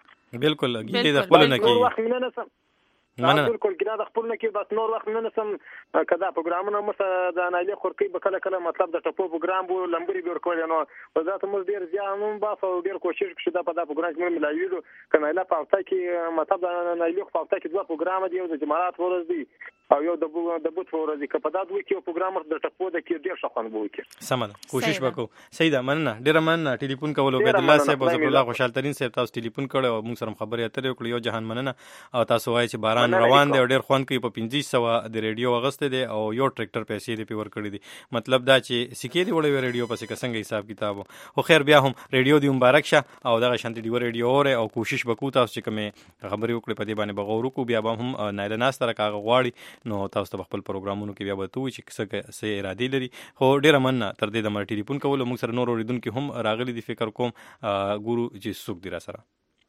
ا بالکل ګیله د خپل نه کې مننه بالکل ګرا د خپل نه کې بس نور وخت نه سم کدا پروګرامونه مس د نایله خورکی به کله کله مطلب د ټپو پروګرام بو لمبري ګور کول نو وزات مو ډیر ځانون با او ډیر کوشش کړی دا په دا پروګرام کې ملایوي کنه لا پاوته کې مطلب د نایله پاوته کې دوه پروګرام دی د جماعت ورځ دی او یو د بو د بوت ورځ دی که په دا دوه کې پروګرام د ټپو د کې ډیر ښه خوان بو کې سمه کوشش وکړو سیدا مننه ډیر مننه ټلیفون کول عبید الله صاحب او زبر الله خوشحال ترين صاحب تاسو ټلیفون کړو موږ سره خبرې اترې وکړو یو جهان مننه او تاسو وایي چې باران ایران روان دی او ډېر خوند کوي. په پنځه سوه د ریډیو اغسته دی او یو ټریکټر پیسې دی په ور کړی دي. مطلب دا چې سکې دی وړي ریډیو پسې څنګه حساب کتابو. خو خیر بیا هم ریډیو دی مبارک شه او دغه شانتي دی ریډیو اوره او کوشش وکړو تاسو چې کومه خبرې وکړي په دې باندې بغور کو بیا به هم نایله ناس تر کاغه غواړي نو تاسو ته خپل پروګرامونو کې بیا به تو چې څه څه ارادي لري. خو ډېر مننه تر دې د مر ټلیفون کول موږ سره نور اوریدونکو هم راغلي دي. فکر کوم ګورو چې څوک دی را سره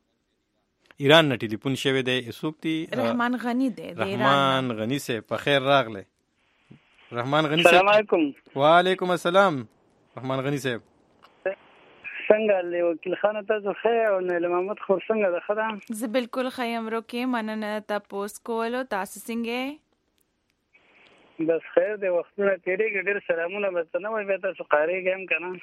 ایران نه ټلیفون شوی دی. څوک دی؟ رحمان غنی دی. رحمان غنی سے په خیر راغله. رحمان غنی السلام علیکم. وعلیکم السلام. رحمان غنی صاحب څنګه له وکیل خان تاسو خیر او نه محمد خور څنګه ده خدام؟ زه بالکل خیم روکې مننه تاسو کولو. تاسو څنګه؟ بس خیر دی. وختونه تیرېږي ډېر سلامونه به ته نه وایي بیا تاسو قارېږئ هم که نه؟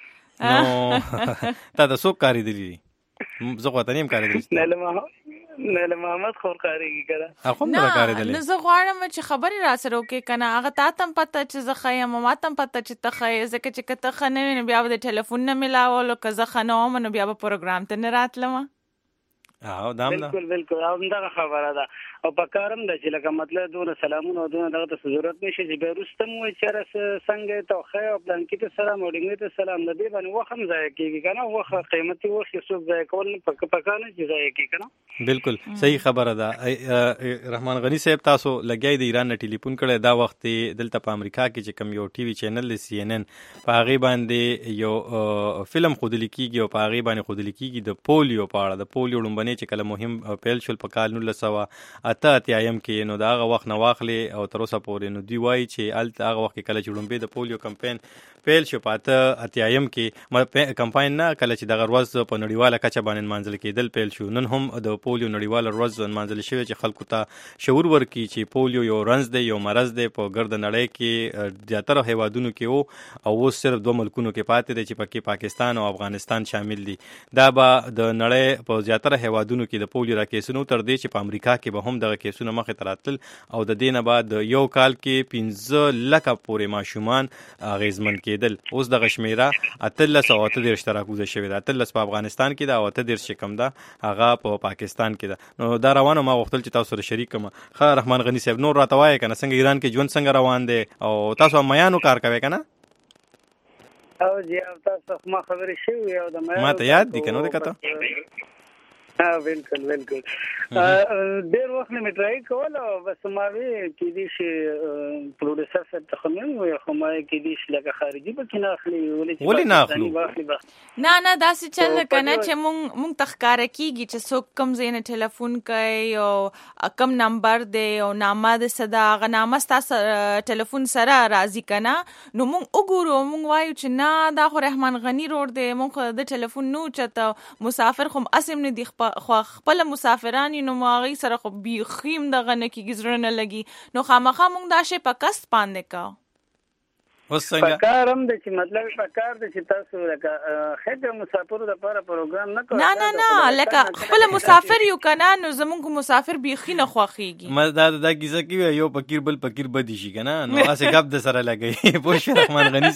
نو تا د څوک کارېدلي دي؟ زه خو ته نه یم کارېدلی. نه محمد خور کارېږي که نه؟ هغه هم نه کارېدلی. نه زه غواړم چې خبرې را سره وکړې که نه. هغه تا ته هم پته چې زه ښه یم او ما ته هم پته چې ته ښه یې. ځکه چې که ته ښه نه وې نو بیا به د ټلیفون نه ملاولو. که زه ښه نه وم نو بیا به پروګرام ته نه راتلم. او دام ده بالکل بالکل همدغه خبره ده. او په کار هم ده چې لکه مطلب دونه سلامونه او دونه دغه ته ضرورت نشي چې بیا وروسته مو وایي چېرې څنګه ته ښه او پلانکي ته سلام او ډینګي ته سلام. د دې باندې وخت هم ضایع کېږي که نه. وخت قیمتي وخت یې څوک ضایع کول نه پکار نه چې ضایع کېږي که نه. بالکل صحیح خبره ده. رحمان غنی صاحب تاسو لګیای د ایران نه ټلیفون کړی. دا وخت دلته په امریکا کې چې کوم یو ټي وي چینل دی سی ان ان په هغې باندې یو فلم ښودلي کېږي او په هغې باندې ښودلي کېږي د پولیو په اړه. د پولیو لومبنۍ چې کله مهم پیل شول په کال نولس سوه اته اتیایم کې نو د هغه وخت نه واخلې او تر اوسه پورې نو دوی وایي چې هلته هغه وخت کې کله چې لومبۍ د پولیو کمپین پیل شو په اته اتیایم کې کمپاین نه کله چې دغه ورځ په نړیواله کچه باندې نمانځل کېدل پیل شو. نن هم د پولیو نړیواله ورځ نمانځل شوې چې خلکو ته شعور ورکړي چې پولیو یو رنځ دی یو مرض دی په ګرد نړۍ کې زیاتره هیوادونو کې و او اوس صرف دوه ملکونو کې پاتې دی چې پکې پاکستان او افغانستان شامل دي. دا به د نړۍ په زیاتره هیوادونو کې د پولیو را کیسونو تر دې چې په امریکا کې به هم دغه کیسونه مخې ته راتلل او د دې نه بعد یو کال کې پنځه لکه پورې ماشومان اغېزمن کېدل. اوس دغه شمیره اتلس او اته دېرش ته راکوزه شوې ده. اتلس په افغانستان کې ده او اته دېرش چې کوم ده هغه په پاکستان کې ده. نو دا روانه ما غوښتل چې تاسو سره شریک کړم. ښه رحمان غني صاحب نور راته وایئ که نه څنګه ایران کې ژوند څنګه روان دی او تاسو هم میانو کار کوئ که نه؟ او جی تاسو ما خبرې شوي او د میانو ما ته یاد دي که نه دی کته؟ ها بالکل بالکل ډېر وخت نه مې ټرای کول او بس ما وی کېدای شي پروډوسر صاحب ته خو مې ویل خو ما کېدای شي لکه خارجي پکې نه اخلي. ولې نه اخلو؟ نه نه داسې چل که نه چې مونږ مونږ ته ښکاره کېږي چې څوک کوم ځای نه ټلیفون کوي او کوم نمبر دی او نامه د څه ده هغه نامه ستا ټلیفون سره راځي که نه نو مونږ وګورو مونږ وایو چې نه دا خو رحمان غني روډ دی مونږ خو د ټلیفون نه اوچته مسافر خو اسم نه دي خو خپل مسافران نو ماغي سره خو بیخیم دغه نه کېږي زړه نه لګي نو خامخا مونږ دا شی په کس باندې کا اوس څنګه پکارم د چې مطلب پکار د چې تاسو لکه خېټه مسافر د لپاره پروګرام نه کوئ. نه نه نه لکه خپل مسافر یو کنه نو زمونږ مسافر بیخي نه خوخيږي. ما دا دا کیسه کې یو فقیر بل فقیر بدی شي کنه نو اسه غب د سره لګي پوه شو رحمان غني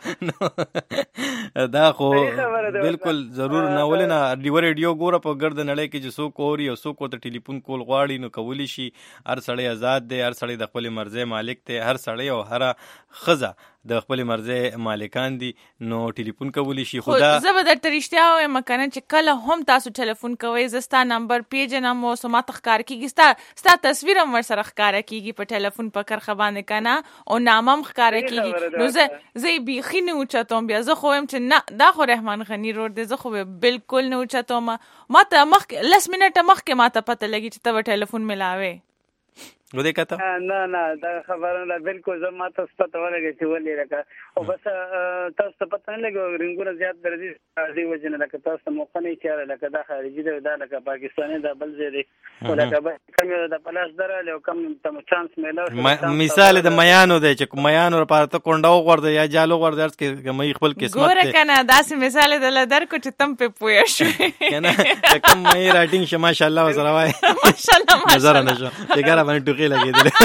صاحب دا خو بالکل ضرور نه ولنه ریو ریډیو ګوره په ګرد نړۍ کې چې څوک اوري او څوک ته ټلیفون کول غواړي نو کولی شي. هر سړی آزاد دی هر سړی د خپل مرزي مالک دی هر سړی او هر خزه د خپل مرزي مالکان دي نو ټلیفون کولی شي. خدا زه به درته رښتیا وایم کنه چې کله هم تاسو ټلیفون کوئ زه ستا نمبر پیژنم او سما ته ښکاره کېږي ستا ستا تصویر هم ورسره ښکاره کېږي په ټلیفون په کرښه باندې کنه او نامه هم ښکاره کېږي نو زه زه یې بیخي نه اوچتوم بیا زه خو وایم چې نه دا خو رحمان غني روډ دی زه خو بالکل نه اوچتوم. ما ته مخکې لس منټه مخکې ما ته پته لګي چې ته به ټلیفون ملاوې و دې کته نه نه دا خبره نه بالکل زه ما ته پته ولګي چې ولې راکا او بس تاسو ته پته نه لګي رنګونه زیات درځي دې وجه نه لکه تاسو موقع نه چاره لکه دا خارجي دی دا لکه پاکستاني دا بل ځای دی ولکه کم د پلاس دراله او کم تم چانس میلاو مثال د میانو دی چې میانو لپاره ته کونډه وغورځي یا جالو وغورځي چې مې خپل قسمت ګوره کنه داسې مثال د لدر کو چې تم په پوي شو کنه کوم مې راټینګ شه ماشاءالله وسره وای ماشاءالله نظر نه شو دګره باندې ټوکی لګیدل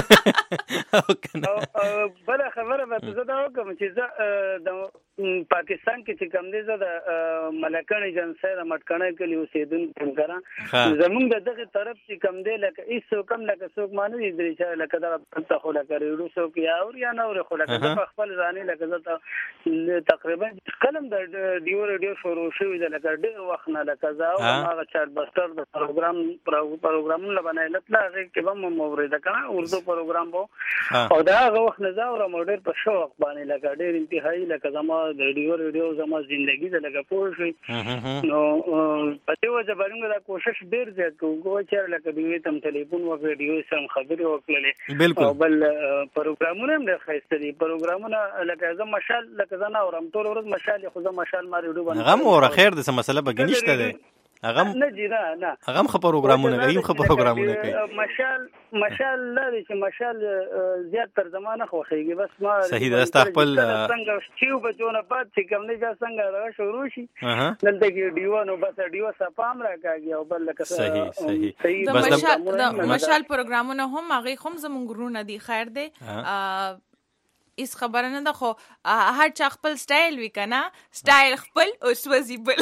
بل خبره به زه دا وکم چې زه د پاکستان کې چې کوم دی زه د ملکان ایجنسی د مټکڼۍ کلی اوسېدونکی یم کنه زمونږ د دغه طرف چې کوم دی لکه هیڅ کم لکه څوک ما نه دي درې چې لکه دغه دلته خو لکه ریډیو څوک یا اوري یا نه اوري خو لکه زه په خپل ځانې لکه زه تقریبا کلم د ډیو ریډیو شروع شوي ده لکه ډېر وخت نه لکه زه او هغه چارټ بسټر د پروګرام پروګرامونه بنایله تله هغې کې به مو اورېده که نه اردو پروګرام به او د هغه وخت نه زه اورم او ډېر په شوق باندې لکه ډېر انتهایي لکه زما د ریډیو ریډیو زما زندګي ده لکه پوه شوي نو په دې وجه باندې موږ دا کوشش ډېر زیات کوو کوه چېرې لکه دوی ته هم ټلیفون وکړې ریډیو سره هم خبرې وکړلې او بل پروګرامونه هم ډېر ښایسته دي پروګرامونه لکه زه مشال لکه زه نه اورم ټول ورځ مشال خو زه مشال ما ریډیو باندې هغه هم اوره خیر ده څه مسله به نشته دی هغه نه جی نه نه هغه هم ښه پروګرامونه کوي هم ښه پروګرامونه کوي مشال مشال لري چې مشال زیات تر زمانه خوښیږي بس ما صحیح ده ستا خپل څنګه چې بچونه بعد چې کوم نه جا څنګه راغ شروع شي دلته کې ډیو نو بس ډیو صفام راکاږي او بل لکه صحیح صحیح بس د مشال پروګرامونه هم هغه هم زمونږ ورونه دي خیر دی اس خبره نه ده خو هر چا خپل سټایل وی کنه سټایل خپل او سوځي بل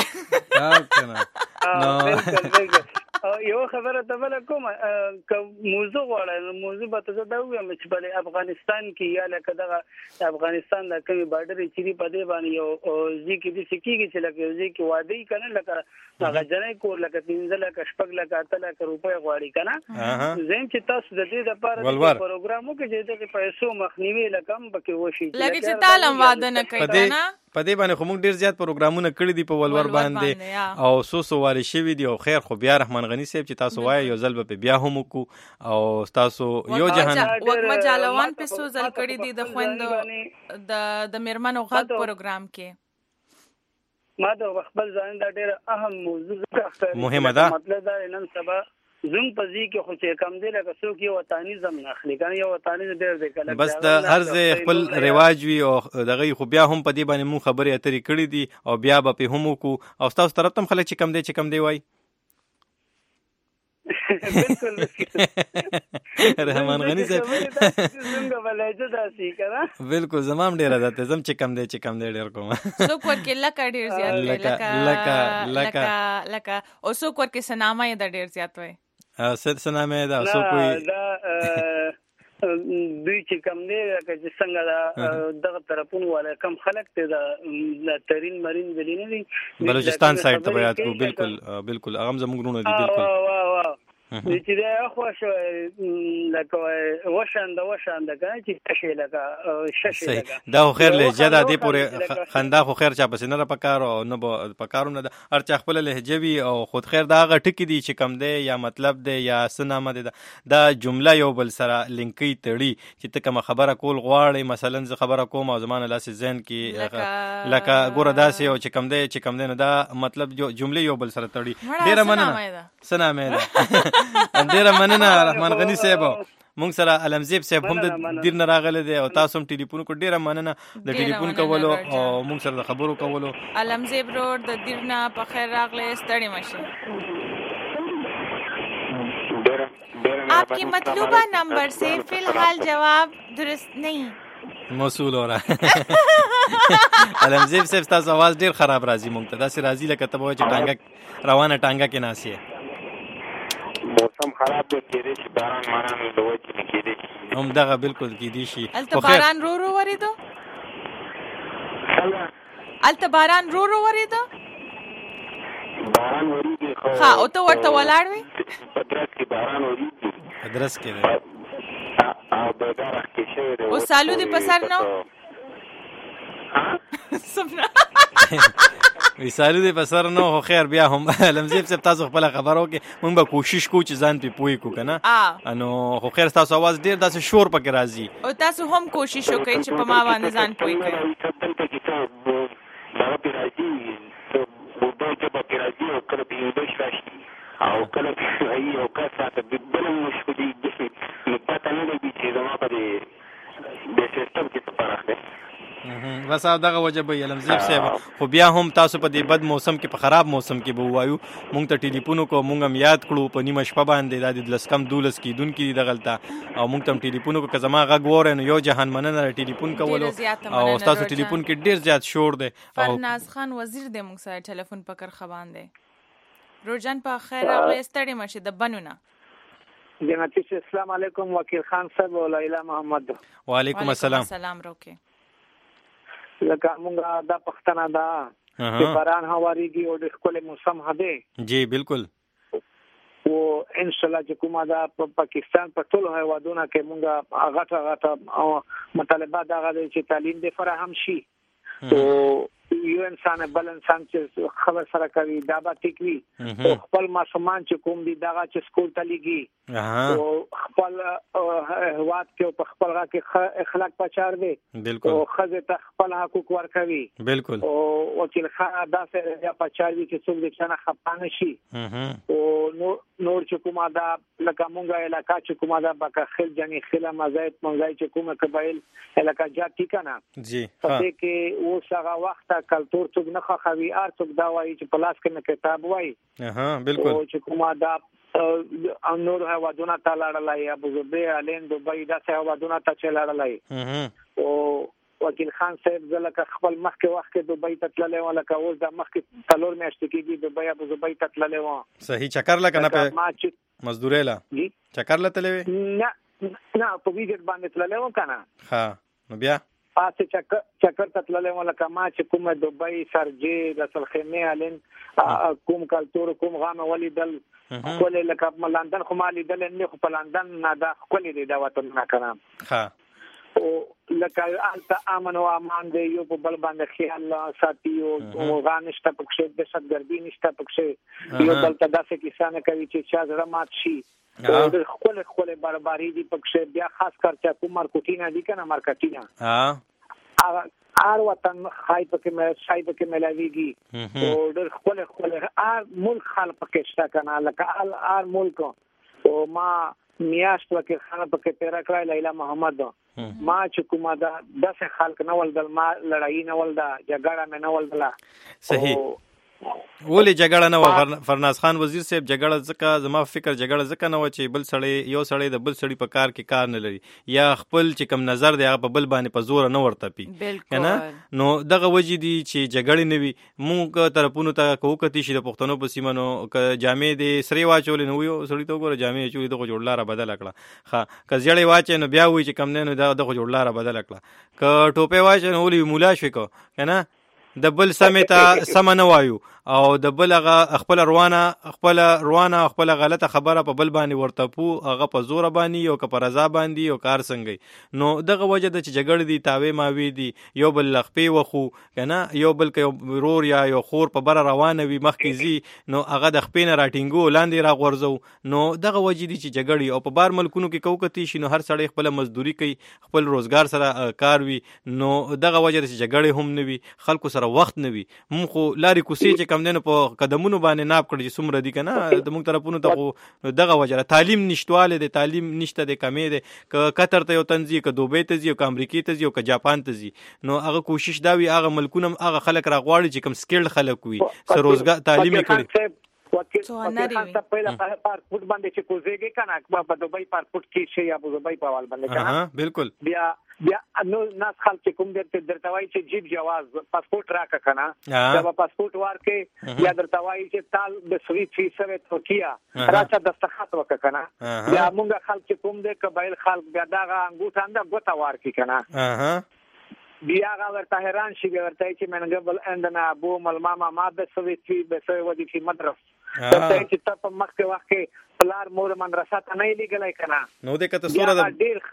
یو خبره ته بل کوم موضوع غواړم موضوع به ته دا وایم چې په افغانستان کې یا لکه دغه افغانستان د کومي بارډر چې دی په دې باندې یو ځکه د سکیږي چې لکه ځکه وادي کنه لکه هغه جنې کور لکه پنځه لکه شپږ لکه اته لکه روپۍ غواړي کنه زم چې تاسو د دې لپاره پروګرامو کې چې د پیسو مخنیوي لکم پکې وشي لکه چې تعلم واده نه کوي کنه په دې باندې خو موږ ډیر زیات پروګرامونه کړی دي په ولور باندې او سو سو واري شوی دی او خیر خو بیا رحمان غنی صاحب چې تاسو وایي یو ځل به بیا هم کو او تاسو یو جهان وګما جالوان په سو ځل کړی دی د خويندو د د میرمنو غږ پروګرام کې ما د خپل ځان دا ډیر اهم موضوع مهمه ده مطلب دا نن سبا زوم پزی کې خو چې کم دی لکه څوک یو وطنیزم نه اخلي کنه یو وطنیزم ډېر دی کله بس د هر ځای خپل رواج وي او دغه خو بیا هم په دې باندې مون خبرې اترې کړې دي او بیا به په هم کو او تاسو طرف تم خلک چې کم دی چې کم دی وای بالکل رحمان غنی صاحب څنګه ولایته داسي کنه بالکل زمام ډیر راځي زم چې کم دی چې کم دی ډیر کوم څوک ورکه لکه ډیر زیات لکه لکه لکه لکه او څوک ورکه سنامه یې د ډیر زیات وای ست سنامه دا څوک وي دوی چې کم دی چې څنګه دا دغه طرفونو ولا کم خلک ته دا ترين مرین ولینې دي بلوچستان سایډ ته بیات کو بالکل بالکل اغم زموږ غرونه دي بالکل چې دا خو شو لکه وشاند وشاند کنه چې شي لکه ششه لکه دا خو خیر لهجه د دې پورې خندا خو خیر چا پس نه را پکارو نه پکارو نه هر چا خپل لهجه وي او خود خیر دا غ ټکی دي چې کم دی یا مطلب دی یا سنامه دی دا جمله یو بل سره لینکي تړي چې ته کوم خبره کول غواړي مثلا ز خبره کوم او زمانه لاس ذهن کې لکه ګوره داسې او چې کم دی چې کم دی نه دا مطلب جمله یو بل سره تړي ډیره مننه سنامه ده ډیره مننه رحمان غنی صاحب مونږ سره علمزیب صاحب هم د دیر نه راغله دی او تاسو هم ټلیفون کو ډیره مننه د ټلیفون کولو او مونږ سره د خبرو کولو علمزیب روډ د دیر نه په خیر راغله ستړي مشه आपके मतलूबा नंबर से फिलहाल जवाब दुरुस्त नहीं موصول हो रहा है علمزیب صاحب تاسو आवाज ډیر خراب راځي مونږ ته دا سي راځي لکه ته وای چې ټانګه روانه ټانګه کې ناسي موسم خراب دی کېږي چې باران ماران د وځي کېږي هم دغه بالکل کېدی شي الته باران رو رو وریدو الته باران رو رو وریدو باران وریږي خو ها او ته ورته ولاړ وي پدرس کې باران وریږي پدرس کې او به دغه کې شوی دی او سالو دی پسر نو سمنا وی سالو دې پسر نو خو خیر بیا هم لمزیب صاحب تاسو خپل خبرو کې مونږ به کوشش کوو چې ځان په پوي کو کنه انو خو خیر تاسو आवाज ډیر داسې شور پکې راځي او تاسو هم کوشش وکړئ چې په ما باندې ځان پوي کړئ دا په راځي او دا چې په راځي او کله په یوه شاشي او کله په یو کاسه د بل مشکلې د نو پته نه لګي چې زما په دې سیستم کې څه فرق دی بس او دغه وجه به علمزیب صاحب خو بیا هم تاسو په دې بد موسم کې په خراب موسم کې به وایو مونږ ته ټلیفون کو مونږ هم یاد کړو په نیمه شپه باندې د لسکم دولس کې دون کې دغلطه او مونږ ته ټلیفون کو کزما غږ وره نو یو جهان مننه ټلیفون کولو او تاسو ټلیفون کې ډیر زیات شور دی. فرناز خان وزیر د مونږ سره ټلیفون پکړ خبان دی. روجان په خیر راغلی ستړي مشه د بنونه. جناب السلام علیکم وکیل خان صاحب او لیلا محمد. وعلیکم السلام. سلام روکه. لکه مونږه دا پښتنه دا چې باران هواريږي او د خپل موسم هده. جی بالکل. او ان شاء الله چې کومه دا په پاکستان په ټولو هیوادونو کې مونږه هغه هغه مطالبه دا غواړي چې تعلیم دې فراهم شي. او یو انسان بل انسان چې خبر سره کوي دا به ټیک وي. او خپل ماشومان چې کوم دي دا چې سکول ته لګي او خپل هواد کې په خپل غا کې اخلاق پچار دي. او خزه ته خپل حقوق ورکوي. بالکل. او وکیل خان دا سره یا پچار دي چې څوک دې څنګه خپانه شي. او نور چې کومه دا لکه مونږه علاقہ چې کومه دا بکه خل جنې خله مزایت مونږه چې کومه قبایل علاقہ جات ټیکانا. جی. پدې کې و څنګه وخت کلتور څوک نه خوي ار څوک دا وایي چې پلاس کې نه کتاب وایي. اها بالکل. او چې کومه دا نور هوادونه ته لاړلای ابو ظبي الین دوبۍ دا هوادونه ته چلاړلای. او وکیل خان صاحب زلکه خپل مخکې وخت کې دوبۍ ته تللی و لکه اوس د مخکې څلور میاشتې کېږي دوبۍ ابو ظبي ته تللی و. صحیح چکر لکه نه په مزدوري لا چکر لته لوي نه نه په ویډیو باندې تللی و کنه. ها نو بیا پاسه چکر چکر ته تللی و لکه ما چې کومه دوبۍ سرجي رسل خیمه الین کوم کلتور کوم غامه ولیدل خپل لکه لندن خو ما لیدل نه خو په لندن نه دا خپل دی دا وطن نه کړم. ها او لکه الته امن او امان دی یو په بل باندې خیال ساتي او غانشته پکښه د شتګردي نشته پکښه یو بل ته داسې کیسانه کوي چې چا زړه مات شي. او د خپل خپل بربري دی پکښه بیا خاص کر چې کومر کوټینا دی کنه مارکټینا. ها ار وطن خای پکې مې شای پکې ملاویږي. او د خپل خپل ار ملک خلک پکې شته کنه لکه ال ار ملک. او ما میاشت وکي خان پکې پیرا کړای لیلا محمد. ما چې کومه دا داسې خلک نه ولدل ما لړای نه ولدا جګړه مې نه ولدله. صحیح. ولې جګړه نه و فرناز خان وزیر صاحب جګړه ځکه زما فکر جګړه ځکه نه و چې بل سړی یو سړی د بل سړی په کار کې کار نه لري یا خپل چې کم نظر دی هغه په بل باندې په زور نه ورته پی کنه. نو دغه وجې دی چې جګړې نه وي مونږ طرفونو ته کوکتی شي د پښتنو په سیمانو ک جامې دی سری واچول نو یو سړی ته ګوره جامې چوي دغه جوړلاره بدل کړه. ها ک زړې واچې نو بیا وای چې کم نه نو دغه جوړلاره بدل کړه. ک ټوپه واچې نو ولې مولا شو کنه د بل سمته سم نه وایو او د بل هغه خپل روانه خپل روانه خپل غلطه خبره په بل باندې ورته پو هغه په زور باندې او که په رضا باندې او کار څنګه. نو دغه وجه د چې جګړې دی تاوي ماوي دی یو بل لخپې وخو کنه یو بل کې ورور یا یو خور په بر روانه وي مخکې زی نو هغه د خپې نه راټینګو لاندې را غورځو. نو دغه وجه دی چې جګړې او په بار ملکونو کې کوکتی شي نو هر سړی خپل مزدوري کوي خپل روزګار سره کار وي. نو دغه وجه چې جګړې هم نه وي خلکو سره وخت نه وي. مونږ خو لاري کوسي چې کم دنه په قدمونو باندې ناب کړی چې څومره دي کنه د موږ طرفونو ته دغه وجه تعلیم نشټواله دي تعلیم نشته د کمې دي ک قطر ته یو تنظیم ک دوبۍ ته ځي او ک امریکای ته ځي او ک جاپان ته ځي. نو هغه کوشش دا وی هغه ملکونه هغه خلک راغواړي چې کم سکیل خلک وي سر روزګار تعلیمي کړي. وکیل خان ته पहिला پاسپورت باندې چې کوزيږي کنه په دوبۍ پاسپورت کې شي یا په دوبۍ په حوالې باندې کنه. ها بالکل. بیا بیا نو ناس خلک چې کوم درته درته وایي چې جیب جواز پاسپورت راکا کنه دا پاسپورت ورکه یا درته وایي چې تال د سویټ فی سره ترکیه راځه دستخط وکړه کنه. بیا موږ خلک چې کوم د قبایل خلک بیا دا انګوټ انده غوته ورکه کنه. بیا هغه ورته حیران شي ورته چې منګه بل اندنا ابو ملماما ما د سویټ فی به سوی ودی فی مدرس ته چې ته په مخکې وخت کې پلار مور مدرسه ته نه لګلای کنه. نو د کته سوره د ډیر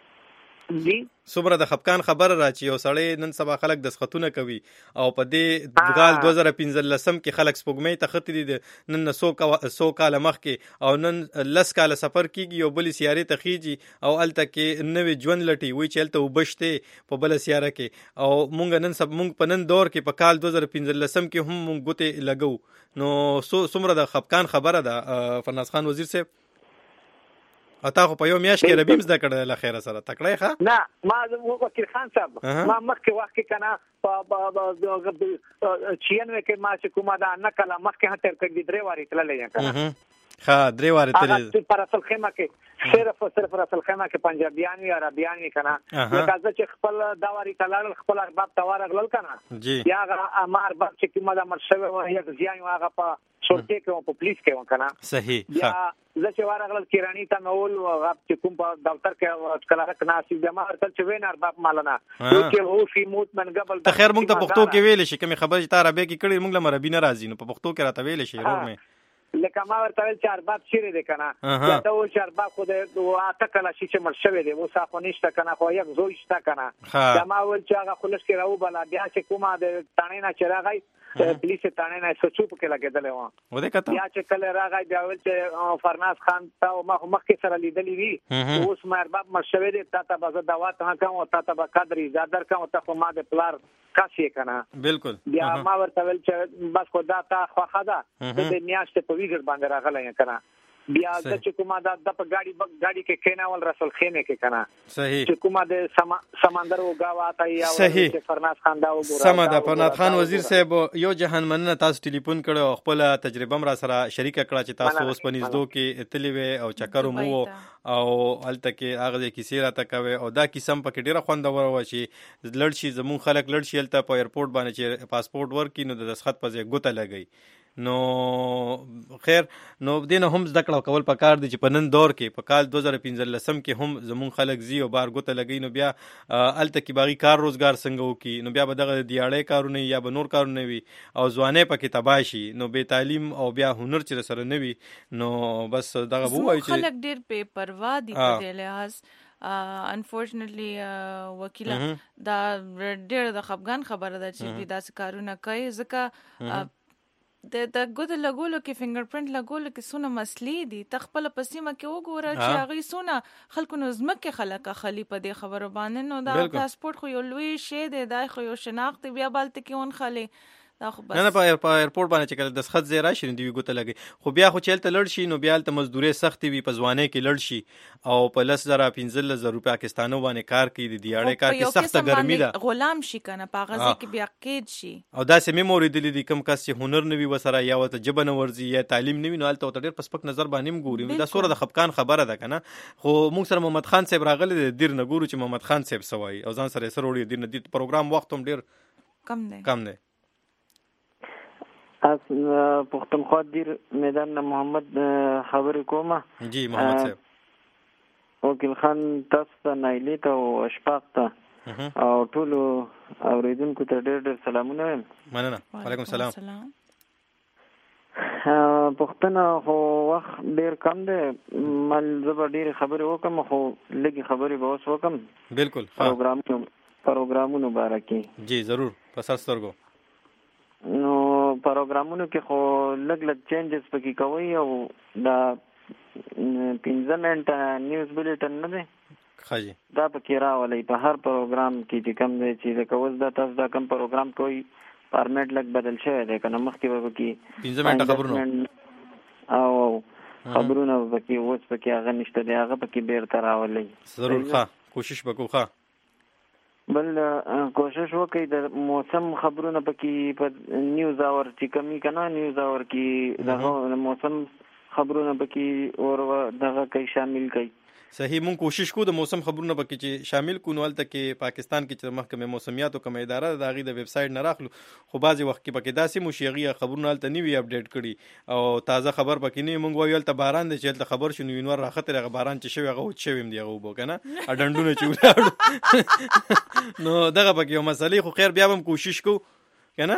دی صبره د خپکان خبر راچی او سړی نن سبا خلک د سختونه کوي او په دې دغال دوه زره پنځه لسم کې خلک سپوږمۍ ته خطرې دي نن سو کال مخ کې او نن لس کال سفر کیږي او بل سیارې ته خيږي او الته کې نوې ژوند لټي وای چې الته وبشته په بل سیاره کې او مونږ نن سب مونږ په نن دور کې په کال دوه زره پنځه لسم کې هم مونږ ګوته لګو. نو سو سمره د خپکان خبره ده فرناز خان وزیر صاحب. او تا خو په یو میاشت کې ربیم زده کړل له خیره سره تکړه ښه نه ما وکیل خان صاحب ما مخکې وخت کې کنه په چینوي کې ما چې کومه دا نکله مخکې هټر کړی درې واری تللې کنه ها درې واره تلې پر اصل خیمه کې صرف صرف اصل خیمه کې پنجابیان وی عربیان وی کنه لکه چې خپل دا واری تلل خپل ارباب توار غلل کنه یا امر باب چې کومه دا مرشوي و یا ځان هغه په شورتي کې په پولیس کې وکنه صحیح یا زه چې وارغل کیرانی ته مول غاب چې کوم په دفتر کې کله کناسي د ما تل چې وین ارباب مالنا یو کې هو فی موت من قبل ته خیر موږ ته پښتو کې ویل شي کوم خبر چې عربی کې کړي موږ لمر بینه راځي نو په پښتو کې راته ویل شي ورور مې لکه ما ورته ویل چې ارباب شری دی کنه دا ته و چې ارباب خو د واته کله شي چې مرشوي دی و صافو نشته کنه خو یو زوی شته کنه دا ما ول چې هغه خلص کې راو بلا بیا چې کومه د تانې نه چې راغی پولیس تانې نه سوچو په کې لګیدلې و و دې کته یا چې کله راغی بیا ول چې فرناز خان ته ما مخکې سره لیدلې وی اوس ما ارباب مرشوي دی تا ته بازه دوا ته کوم او تا ته به قدر زیادر کوم ته خو ما د پلار کاسي کنه بالکل بیا ما ورته ویل چې بس خو دا تا خو خدا د میاشتې په ویګر باندې راغلی کنه بیا د چې کومه دا د په ګاډي ګاډي کې کیناول رسول خیمه کې کنه صحیح چې کومه د سمندر وګاوا تا یا چې فرناز خان دا وګورا سم ده فرناز خان وزیر صاحب یو جهان مننه تاسو ټلیفون کړو خپل تجربه را سره شریک کړه چې تاسو اوس په نږدې کې اتلې وي او چکر مو او الته کې هغه کیسې راته کوي او دا کیسم پکې ډیره خوندور و چې لړشي زمون خلک لړشي الته په ایرپورټ باندې چې پاسپورت ورکې نو د دسخط په ځای ګوته لګي نو خیر نو دینه هم زده کړه کول پکار دي چې په نن دور کې په کال دوه زره پنځلسم کې هم زمون خلک زی او بار ګوته لګي نو بیا الته کې باغی کار روزګار څنګه وکي نو بیا به دغه دیاړې کارونه یا به نور کارونه وي او ځوانې پکې تباشي نو به تعلیم او بیا هنر چې سره نه وي نو بس دغه وایي چې خلک ډیر په پروا دي په لحاظ انفورچنټلی وکیل دا ډیر د خفګان خبره ده چې داسې کارونه کوي ځکه د د ګوت لګولو کې فینګر پرنٹ لګولو کې سونه مسلې دي تخپل پسیمه کې وګوره چې هغه سونه خلکو نظم کې خلک خلی په دې خبرو باندې نو دا پاسپورت خو یو لوی شی دی دا خو یو شناخت بیا بالته کې اون خلی دا خو بس نه نه په ایرپورټ باندې چې کله د سخت زی راشي نو دی ګوت لګي خو بیا خو چلته لړ شي نو بیا ته مزدوري سخت وي په ځواني کې لړ شي او په لس زره پنځه زره روپیا پاکستانو باندې کار کوي د دیاړې کار کې سخت ګرمي ده غلام شي کنه په غزي کې بیا قید شي او دا سمې مورید دي کم کس چې هنر نوي وسره یا وته جبن ورزي یا تعلیم نوي نو الته ډېر پسپک نظر باندې ګوري دا سوره د خفقان خبره ده کنه خو موږ سره محمد خان صاحب راغلی د دیر نه ګورو چې محمد خان صاحب سوای او ځان سره سره وړي دیر نه دي پروګرام وخت هم ډېر کم دی کم دی اس پختونخوا دیر میدان محمد خبرې کومه جی محمد صاحب وکیل خان تاسو ته نایلی ته او اشفاق ته او ټول اوریدونکو ته ډېر ډېر سلامونه وایم مننه وعلیکم السلام پښتنه خو وخت ډېر کم دی مل زبر ډېر خبرې وکم خو لږی خبرې به اوس وکم بالکل پروګرامونو پروګرامونو باره کې جی ضرور په سر سترګو نو پروګرامونو کې خو لږ لږ چینجز پکې کوي او دا پنځه منټه نیوز بلیټن نه دی خاجي دا پکې راولي په هر پروګرام کې چې کم دی چې د کوز دا تاسو دا کم پروګرام کوي فارمیټ لږ بدل شوی دی کنه مخکې به کې پنځه منټه خبرونه او خبرونه پکې اوس پکې هغه نشته دی هغه پکې بیرته راولي ضرور ښه کوشش وکړو ښه بل کوشش وکړئ د موسم خبرونه پکې په نیوز اور چې کمی کنه نیوز اور کې دغه موسم خبرونه پکې اور دغه کې شامل کړئ صحیح مون کوشش کو د موسم خبرونه پکې چې شامل کو نو الته کې پاکستان کې چې محکمه موسمیات او کوم اداره د غي د ویب سټ نه راخلو خو بعضي وخت کې پکې داسې مشيغي خبرونه الته نیوی اپډیټ کړي او تازه خبر پکې نه مونږ وایو الته باران دی چې الته خبر شنو وینور راخته غ باران چې شوی غو چویم دی غو بو کنه اډندونه چولاړو نو دغه پکې یو مسلې خو خیر بیا هم کوشش کو کنه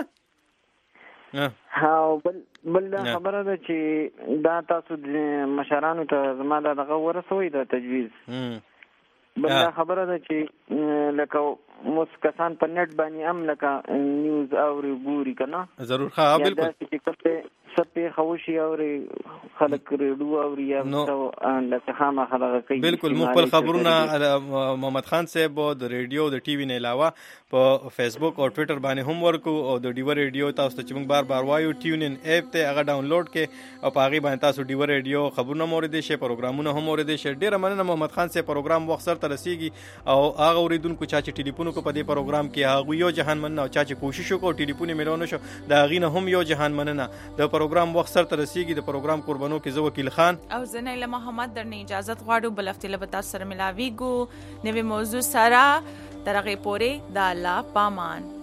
ها بل بل خبره ده چې دا تاسو د مشرانو ته زما دا دغه ورسوي د تجویز بل خبره ده چې لکه موس کسان په نت باندې هم لکه نیوز اوري ګوري کنه ضرور ها بالکل سپې خوشي اوري خلک ریډو اوري یا لکه خامہ خلک کوي بالکل مخبل خبرونه محمد خان صاحب د ریډیو د ټي وي نه علاوه په فیسبوک او ټوئیټر باندې هم ورکو او د ډیور ریډیو تاسو ته چې موږ بار بار وایو ټیون ان اپ ته هغه ډاونلوډ کې او په هغه باندې تاسو ډیور ریډیو خبرونه مورید شي پروګرامونه هم مورید شي. ډیره مننه محمد خان صاحب پروګرام وخت سره ترسيږي او هغه اوریدونکو چا چې ټلیفون کو په دې پروګرام کې هغه یو جهان مننه او چا چې کوشش وکړو ټلیفون ملونه شو دا غینه هم یو جهان مننه. د پروګرام وخت سره ترسيږي د پروګرام قربانو کې زو وکیل خان او زنیله محمد درنه اجازه غواړو بل هفته له تاسو سره ملاویږو نوې موضوع سره ترغه پوره د الله پامان.